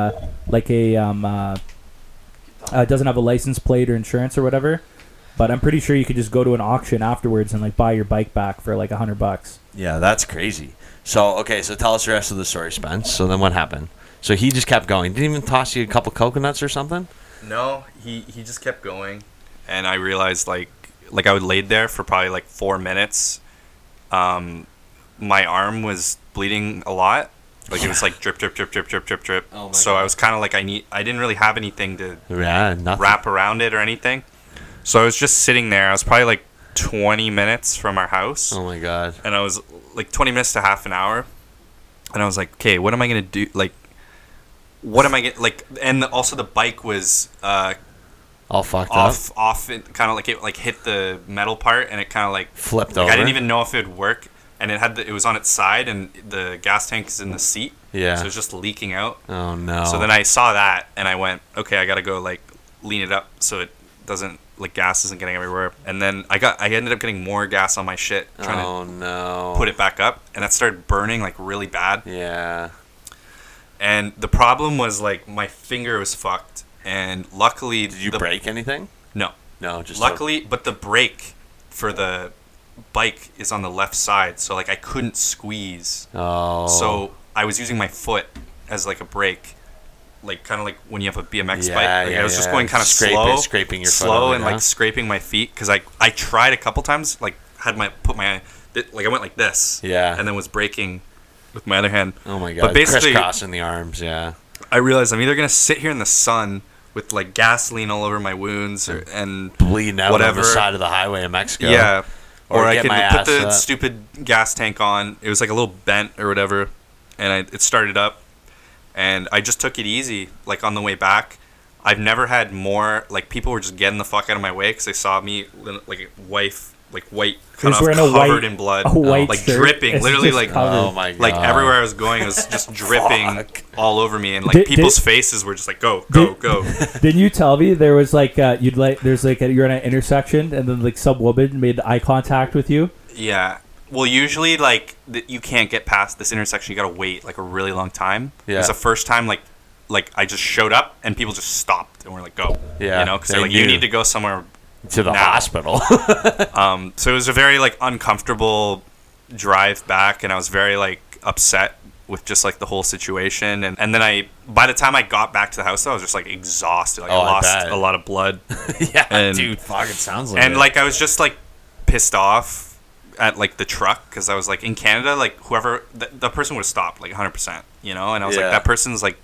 doesn't have a license plate or insurance or whatever. But I'm pretty sure you could just go to an auction afterwards and like buy your bike back for like $100. Yeah, that's crazy. So tell us the rest of the story, Spence. So then what happened? So he just kept going. Didn't even toss you a couple coconuts or something? No, he just kept going, and I realized like I would laid there for probably like 4 minutes. My arm was bleeding a lot. Like it was like drip. Oh my so God. I was kind of like I didn't really have anything to nothing. wrap around it or anything. So I was just sitting there. I was probably like 20 minutes from our house. Oh my God. And I was like 20 minutes to half an hour. And I was like, okay, what am I going to do? Like, what am I going to, like, and also the bike was, all fucked off, up? Off, it kind of like, it like hit the metal part and it kind of like flipped like, over. I didn't even know if it would work. And it was on its side and the gas tank is in the seat. Yeah. So it was just leaking out. Oh no. So then I saw that and I went, okay, I got to go like lean it up so it doesn't, like gas isn't getting everywhere. And then I ended up getting more gas on my shit trying to put it back up, and that started burning like really bad. Yeah. And the problem was like my finger was fucked, and luckily did you break anything? No, just luckily. But the brake for the bike is on the left side, so like I couldn't squeeze. Oh. So I was using my foot as like a brake. Like kind of like when you have a BMX bike, like I was just going kind of scraping your slow foot and like scraping my feet because I tried a couple times, like I went like this, and then was braking with my other hand. Oh my God! But basically, crisscrossing the arms, yeah. I realized I'm either gonna sit here in the sun with like gasoline all over my wounds and bleeding out whatever on the side of the highway in Mexico. Yeah, Or I could put the stupid gas tank on. It was like a little bent or whatever, and it started up, and I just took it easy. Like on the way back, I've never had more. Like people were just getting the fuck out of my way because they saw me like white, kind of covered in blood, like shirt. Dripping, It's literally like oh my god, like everywhere I was going was just dripping all over me, and like people's faces were just like go. Didn't you tell me there was like you're in an intersection and then like some woman made eye contact with you? Yeah. Well, usually like you can't get past this intersection. You gotta wait like a really long time. Yeah. It's the first time like I just showed up and people just stopped and were like go. Yeah. You know, because they're like you need to go somewhere. To the hospital. So it was a very like uncomfortable drive back, and I was very like upset with just like the whole situation, and then by the time I got back to the house though, I was just like exhausted. Like I lost a lot of blood. Yeah, dude, fuck, it sounds like and like I was just like pissed off at like the truck because I was like in Canada, like whoever the person would have stopped like 100%, you know, and I was like that person's like.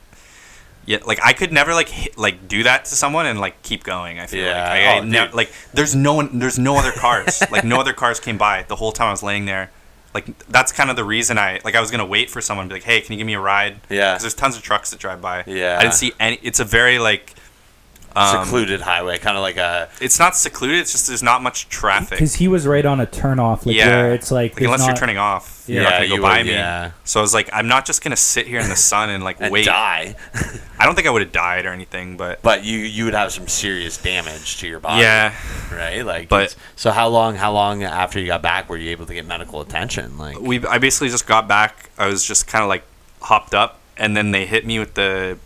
Yeah, like I could never like do that to someone and like keep going. I feel like there's no other cars. Like no other cars came by the whole time I was laying there. Like that's kind of the reason I was gonna wait for someone to be like, hey, can you give me a ride? Yeah, because there's tons of trucks that drive by. Yeah, I didn't see any. It's a very like secluded highway, kind of like a. It's not secluded. It's just there's not much traffic. Because he was right on a turnoff, like where it's like unless you're turning off, you're not gonna go by me. Yeah. So I was like, I'm not just gonna sit here in the sun and like and wait. Die. I don't think I would have died or anything, but you would have some serious damage to your body. Yeah. Right. Like, but so how long after you got back were you able to get medical attention? Like, I basically just got back. I was just kind of like hopped up, and then they hit me with the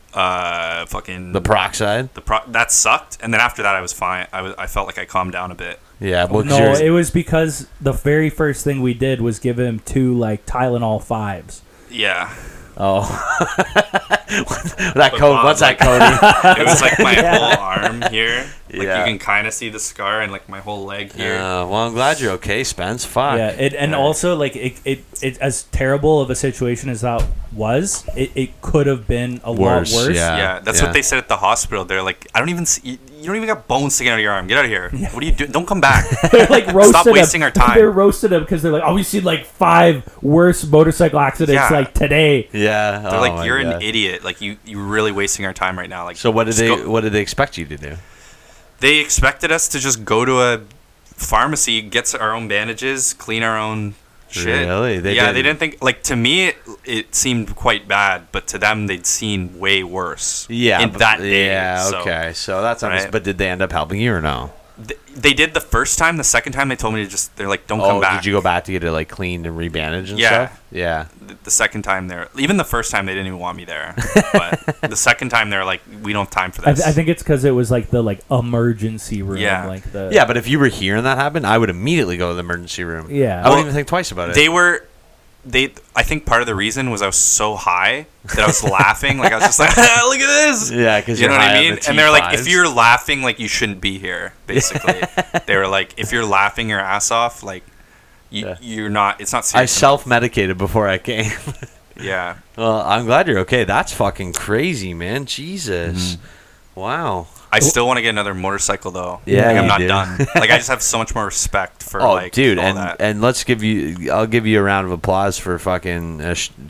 fucking the peroxide. That sucked, and then after that I was fine. I felt like I calmed down a bit. Yeah, well, no, it was because the very first thing we did was give him 2 like Tylenol 5s. Yeah. Oh, that code. What's that, Cody? It was like my whole arm here. Like you can kind of see the scar, and like my whole leg here. Well, I'm glad you're okay, Spence. Fuck. Yeah, also like it as terrible of a situation as that was, it could have been a lot worse. Yeah, that's what they said at the hospital. They're like, I don't even see. You don't even got bones sticking out of your arm. Get out of here. What are you doing? Don't come back. They're like roasted Stop wasting our time. They're roasted him because they're like, we've seen like 5 worse motorcycle accidents like today. Yeah, they're like, you're an idiot. Like you're really wasting our time right now. Like, so what did they expect you to do? They expected us to just go to a pharmacy, get our own bandages, clean our own shit. Really? They didn't think. Like to me, it seemed quite bad, but to them, they'd seen way worse. Yeah, in that day. Yeah, okay. So that's right? But did they end up helping you or no? They did the first time. The second time, they told me to they're like, don't come back. Did you go back to get it like cleaned and rebandaged and stuff? Yeah. The second time even the first time they didn't even want me there, but the second time they're like, we don't have time for this. I think it's because it was like the emergency room. Yeah. But if you were here and that happened, I would immediately go to the emergency room. Yeah. I wouldn't even think twice about it. I think part of the reason was I was so high that I was laughing. Like I was just like, look at this. Yeah, because you know what I mean. And they're like, if you're laughing, like you shouldn't be here. Basically, they were like, if you're laughing your ass off, like you're not. It's not serious. I self-medicated before I came. Yeah. Well, I'm glad you're okay. That's fucking crazy, man. Jesus. Mm-hmm. Wow. I still want to get another motorcycle though. Yeah, I'm not done. Like I just have so much more respect for dude, all that. And I'll give you a round of applause for fucking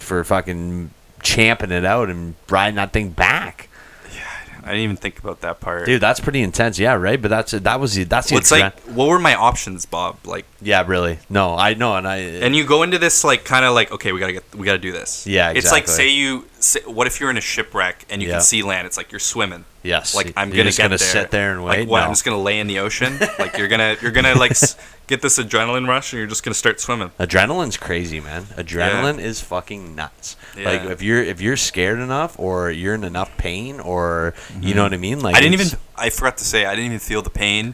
champing it out and riding that thing back. Yeah, I didn't even think about that part. Dude, that's pretty intense. Yeah, right. But that's it's like, what were my options, Bob? Like, yeah, really. No, I know, and you go into this like kind of like, okay, we gotta do this. Yeah, exactly. It's like what if you're in a shipwreck and you can see land? It's like you're swimming. Yes. Like you're just gonna sit there and wait. Like what? No. I'm just gonna lay in the ocean. Like you're gonna like get this adrenaline rush and you're just gonna start swimming. Adrenaline's crazy, man. Adrenaline is fucking nuts. Yeah. Like if you're scared enough or you're in enough pain or you know what I mean. Like I forgot to say I didn't even feel the pain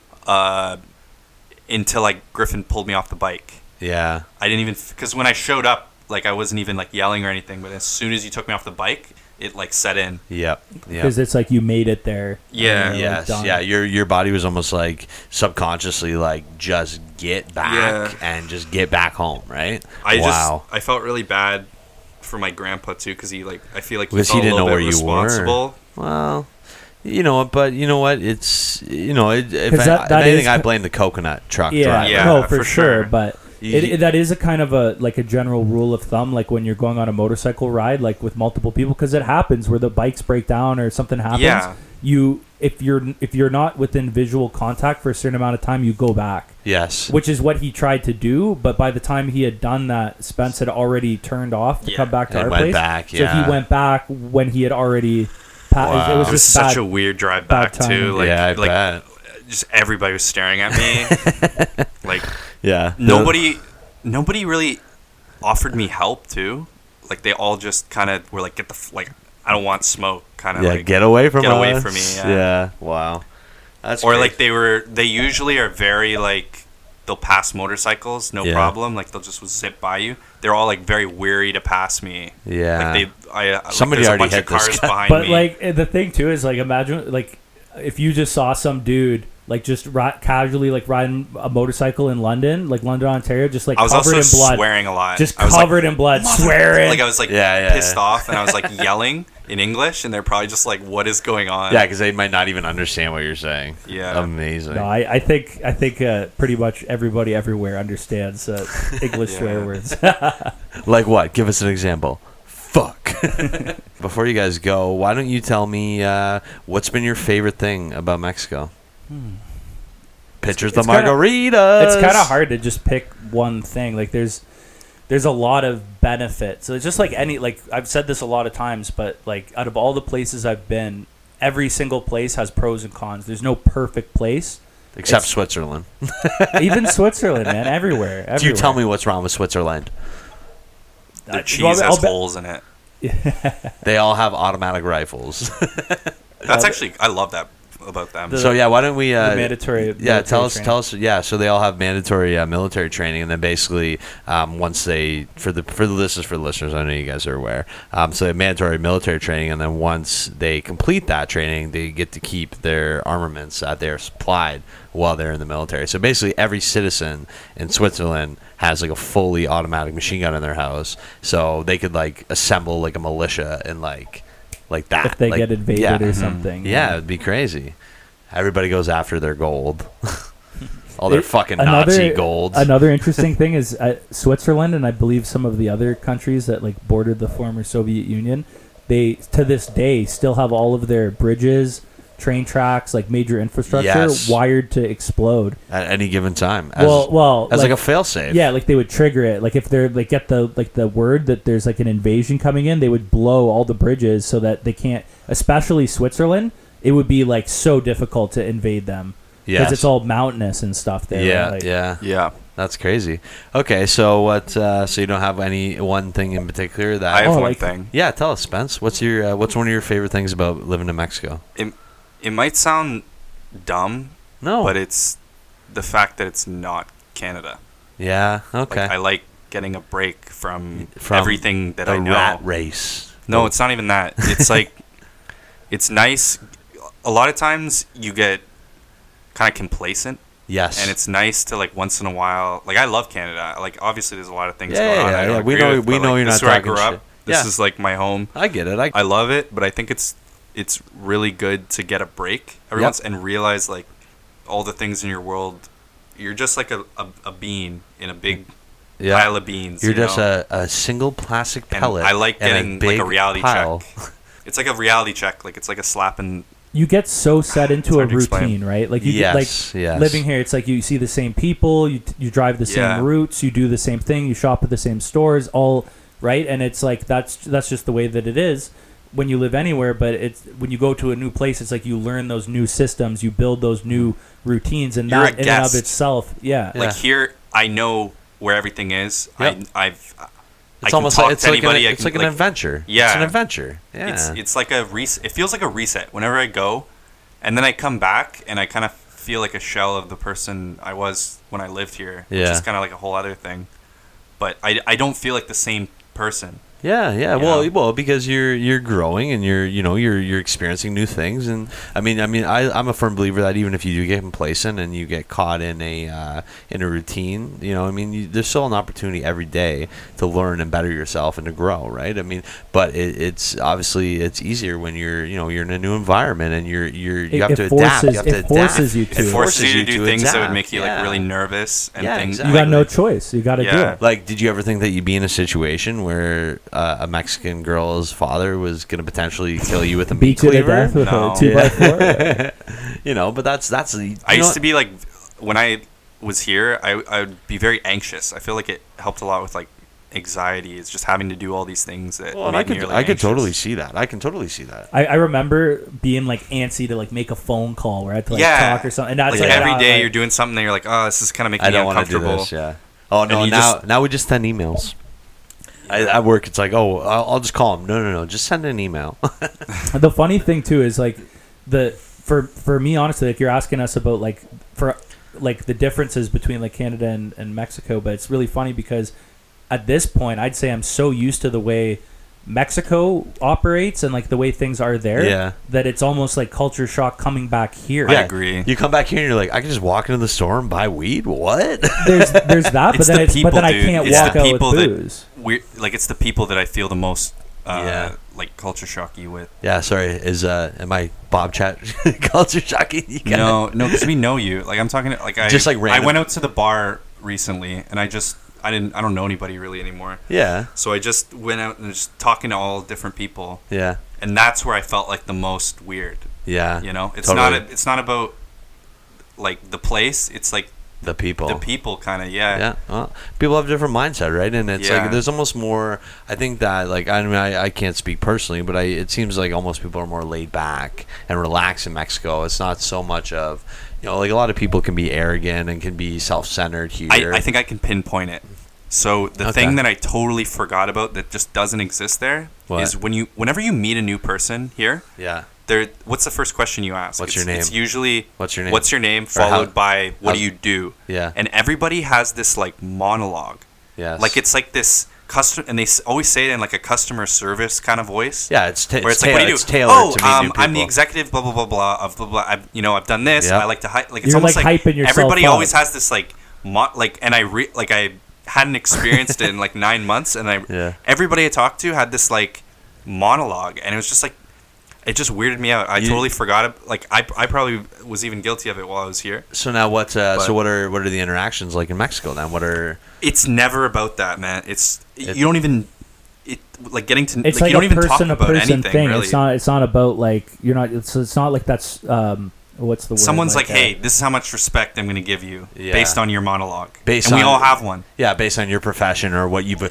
until like Griffin pulled me off the bike. Yeah. I didn't even because when I showed up, like I wasn't even like yelling or anything. But as soon as you took me off the bike, it like set in. Yep. Because it's like you made it there. Yeah. Yes. Like yeah. Your body was almost like subconsciously like just get back and just get back home, right? I felt really bad for my grandpa too because he like I feel like he didn't know where you were. Well, You know, but you know what? It's if that anything, is I blame the coconut truck yeah, driver. Yeah, no, for for sure. sure. But that is a kind of a like a general rule of thumb, like when you're going on a motorcycle ride, like with multiple people, because it happens where the bikes break down or something happens. Yeah. If you're not within visual contact for a certain amount of time, you go back. Yes. Which is what he tried to do, but by the time he had done that, Spence had already turned off to come back to And our went place. back, So yeah. he went back when he had already. Wow. It was It was just such bad. a weird drive bad back too. timing. Like, Yeah, I like bet. just everybody was staring at me. Like Yeah. nobody really offered me help too. Like they all just kind of were like, I don't want smoke. Kind of Yeah, like get away from get us. away from me. Yeah. Wow. That's Or crazy. like they usually are very like they'll pass motorcycles no Yeah. problem, like they'll just zip by you. They're all like very weary to pass me. Yeah. Like Somebody there's already a bunch hit of this cars guy. behind But me. like the thing too is like imagine like if you just saw some dude like just casually like riding a motorcycle in London, like London, Ontario, just like I was covered also in blood, swearing a lot. just I was covered like, in blood, "Mother-" swearing. Like I was like Yeah, pissed off, and I was like yelling in English, and they're probably just like, "What is going on?" Yeah, because they might not even understand what you're saying. Yeah. Amazing. No, I think pretty much everybody everywhere understands English swear words. Like what? Give us an example. Fuck. Before you guys go, why don't you tell me what's been your favorite thing about Mexico? Pictures of it's kinda- margaritas. It's kind of hard to just pick one thing. Like there's a lot of benefits. So it's just like any, like I've said this a lot of times, but like out of all the places I've been, every single place has pros and cons. There's no perfect place. Except it's- Switzerland. Even Switzerland, man, everywhere. Do you tell me what's wrong with Switzerland? Their cheese has holes in it. They all have automatic rifles. That's actually I love that about them. So yeah, why don't we? The mandatory. Yeah, tell training. us. Yeah, so they all have mandatory military training, and then basically once they for the listeners, I know you guys are aware. So they have mandatory military training, and then once they complete that training, they get to keep their armaments that they're supplied while they're in the military. So basically, every citizen in Switzerland has like a fully automatic machine gun in their house, so they could like assemble like a militia and like that. If they like, get invaded yeah. or something. Yeah, it'd be crazy. Everybody goes after their gold. All their fucking Nazi gold. Another interesting thing is Switzerland, and I believe some of the other countries that like bordered the former Soviet Union, they to this day still have all of their bridges, train tracks, like major infrastructure wired to explode At any given time. As, as like a failsafe. Yeah, like they would trigger it. Like if they're like get the word that there's like an invasion coming in, they would blow all the bridges so that they can't. Especially Switzerland, it would be like so difficult to invade them because it's all mountainous and stuff there. Yeah, right? Yeah. That's crazy. Okay, so what? So you don't have any one thing in particular that? I have one like- thing. Yeah, tell us, Spence. What's one of your favorite things about living in Mexico? It might sound dumb, No. but it's the fact that it's not Canada. Yeah. Like, Okay. I like getting a break from everything that the I know. rat race. No, it's not even that. It's like it's nice. A lot of times you get kind of complacent, Yes. and it's nice to like once in a while. Like I love Canada. Like obviously there's a lot of things Yeah, going on. yeah, I don't yeah. We agree know- with, we but, know like, you're this not is where I talking grew up. shit. This Yeah. is like my home. I get it. I love it, but I think it's really good to get a break every Yep. once and realize like all the things in your world. You're just like a bean in a big pile of beans. You're you just know? a single plastic And pellet. I like and getting big like a reality pile. check. It's like a reality check. Like it's like a slap in. You get so set into a hard to explain. routine, right? Like you Yes, get, like yes. living here. It's like you see the same people, you drive the Yeah. same routes, you do the same thing, you shop at the same stores, all right. And it's like that's just the way that it is when you live anywhere. But it's when you go to a new place, it's like you learn those new systems, you build those new routines, and You're that a in and of guest. itself, yeah. Yeah. Like here, I know where everything is. Yep. I It's can almost talk like it's to like anybody. it's like an adventure. Yeah. It's an adventure. Yeah. It's like a reset. It feels like a reset whenever I go, and then I come back and I kind of feel like a shell of the person I was when I lived here, which Yeah. is kind of like a whole other thing. But I don't feel like the same person. Yeah. Well, because you're growing and you're experiencing new things, and I'm a firm believer that even if you do get complacent and you get caught in a routine, there's still an opportunity every day to learn and better yourself and to grow, right? But it's obviously it's easier when you're in a new environment and you have to adapt. It forces you to. It forces you to do things adapt. that would make you like really nervous and things. Exactly. You got no choice. You got to do it. Like, did you ever think that you'd be in a situation where a Mexican girl's father was going to potentially kill you with a meat beat you to cleaver? death with a 2x4? But that's. I used to be like, when I was here, I would be very anxious. I feel like it helped a lot with like anxiety. It's just having to do all these things that. Well, and I could totally see that. I can totally see that. I remember being like antsy to like make a phone call where I had to talk or something. And that's like every day you're doing something that you're like, oh, this is kind of making me uncomfortable. I don't want to do this. Yeah. Oh no! Now we just send emails. At work, it's like, oh, I'll just call him. No, just send an email. The funny thing too is like for me, honestly, like you're asking us about like the differences between like Canada and Mexico, but it's really funny because at this point, I'd say I'm so used to the way Mexico operates and like the way things are there that it's almost like culture shock coming back here. I agree. You come back here and you're like, I can just walk into the store and buy weed. What? There's that, but then I can't walk out with booze. It's the people that I feel the most like culture shocky with. Yeah, sorry. Am I Bob Chat culture shocky? No, because we know you. Like I'm talking like I went out to the bar recently and I don't know anybody really anymore. Yeah. So I just went out and just talking to all different people. Yeah. And that's where I felt like the most weird. Yeah. It's totally. It's not about like the place. It's like the people. The people kind of, Yeah. Well, people have a different mindset, right? And it's like there's almost more. I think that like I can't speak personally, but it seems like almost people are more laid back and relaxed in Mexico. It's not so much of. Like a lot of people can be arrogant and can be self-centered here. I think I can pinpoint it. So the thing that I totally forgot about that just doesn't exist there is whenever you meet a new person here. Yeah. What's the first question you ask? What's your name? It's usually what's your name? What's your name followed by what do you do? Yeah. And everybody has this like monologue. Yes. Like it's like this and they always say it in like a customer service kind of voice. Yeah, it's like, what do you do? Tailored to meet new people. I'm the executive, blah blah blah blah of blah blah. I've done this. Yep. I like to like it's You're almost like hyping yourself everybody up. always has this like and I hadn't experienced it in like 9 months, and everybody I talked to had this like monologue, and it was just like it just weirded me out. I totally forgot it. Like I probably was even guilty of it while I was here. So now what are the interactions like in Mexico then? It's never about that, man. You don't even like getting to. It's like you don't even talk about anything. Thing. Really. It's not about like you're not. It's not like that's. What's the word? Someone's like, hey, this is how much respect I'm going to give you based on your monologue. We all have one. Yeah, based on your profession or what you've.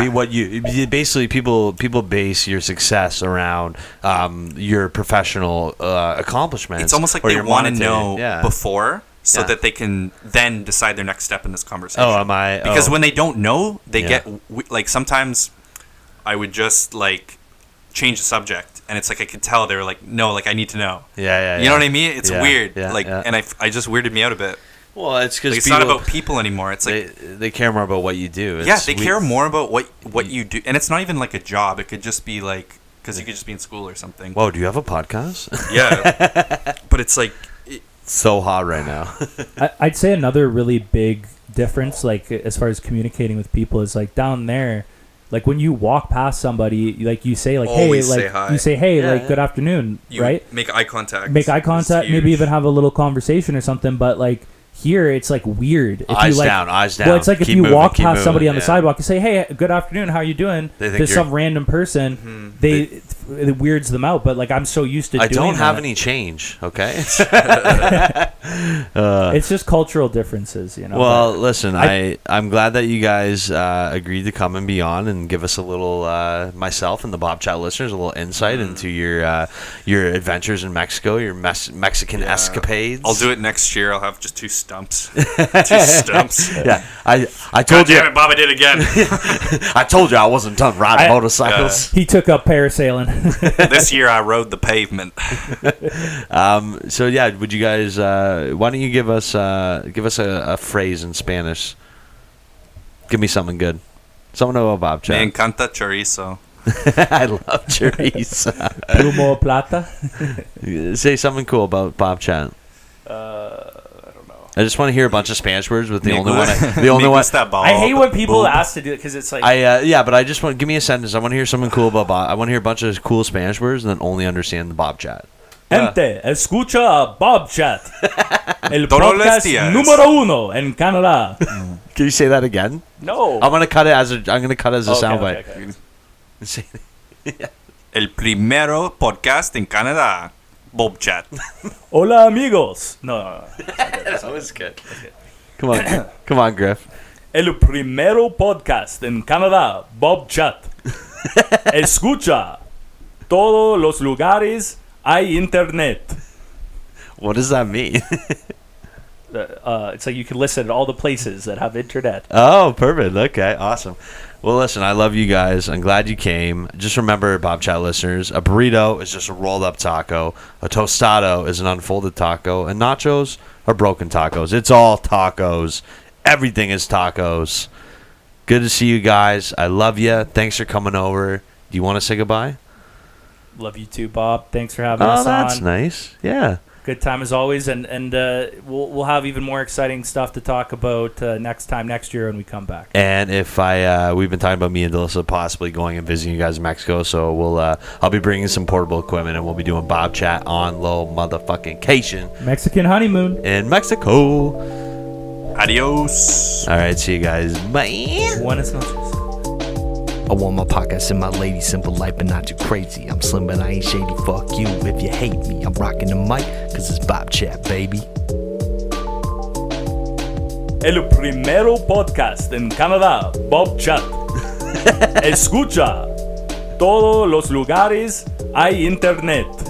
Basically, people base your success around your professional accomplishments. It's almost like they want to know before. So that they can then decide their next step in this conversation. Oh, am I? Because when they don't know, they get like sometimes I would just like change the subject, and it's like I could tell they were like, no, like I need to know. Yeah. You know what I mean? It's weird. Yeah, and I just weirded me out a bit. Well, it's because it's not about people anymore. It's like they care more about what you do. They care more about what you do, and it's not even like a job. It could just be like because you could just be in school or something. Whoa, do you have a podcast? Yeah, but it's like. So hot right now. I'd say another really big difference, like as far as communicating with people, is like down there, like when you walk past somebody, like you say like always hey, like say hi. You say hey, like good afternoon, right? Make eye contact. Maybe even have a little conversation or something. But like here, it's like weird. If eyes you, like, down. Well, it's like if you walk past somebody on the sidewalk, you say hey, good afternoon, how are you doing? To some random person, it weirds them out. But like I'm so used to doing that. I don't have any change, okay? It's just cultural differences, Well, listen, I'm glad that you guys agreed to come and be on and give us a little, myself and the Bob Chat listeners, a little insight into your adventures in Mexico, your Mexican escapades. I'll do it next year. I'll have just 2 stumps. 2 stumps. Yeah, I told you. Damn it, Bob, I did it again. I told you I wasn't done riding motorcycles. He took up parasailing. This year I rode the pavement. So yeah, would you guys? Why don't you give us a phrase in Spanish? Give me something good. Someone know about Bob Chat. Me encanta chorizo. I love chorizo. Plumo plata. Say something cool about Bob Chat. I just want to hear a bunch of Spanish words with the only one. I hate when people ask to do it because it's like. But I just want give me a sentence. I want to hear something cool about Bob. I want to hear a bunch of cool Spanish words and then only understand the Bob Chat. Gente, escucha a Bob Chat, el podcast número uno en Canadá. Can you say that again? No. I'm gonna cut it as a soundbite. Okay. El primero podcast en Canadá. Bob Chat. Hola amigos. No. That was good. Come on, Griff. El primero podcast en Canadá. Bob Chat. Escucha. Todos los lugares hay internet. What does that mean? It's like you can listen to all the places that have internet. Oh, perfect. Okay, awesome. Well, listen, I love you guys. I'm glad you came. Just remember, Bob Chat listeners, a burrito is just a rolled-up taco. A tostado is an unfolded taco. And nachos are broken tacos. It's all tacos. Everything is tacos. Good to see you guys. I love you. Thanks for coming over. Do you want to say goodbye? Love you too, Bob. Thanks for having us on. Oh, that's nice. Yeah. Good time as always, and we'll have even more exciting stuff to talk about next year when we come back. And if we've been talking about me and Delissa possibly going and visiting you guys in Mexico, so I'll be bringing some portable equipment and we'll be doing Bob Chat on low motherfucking cation. Mexican honeymoon in Mexico. Adios. All right, see you guys. Bye. Buenas noches. I want my podcast and my lady, simple life, but not too crazy. I'm slim, but I ain't shady. Fuck you if you hate me. I'm rocking the mic, cause it's Bob Chat, baby. El primero podcast en Canadá, Bob Chat. Escucha. Todos los lugares hay internet.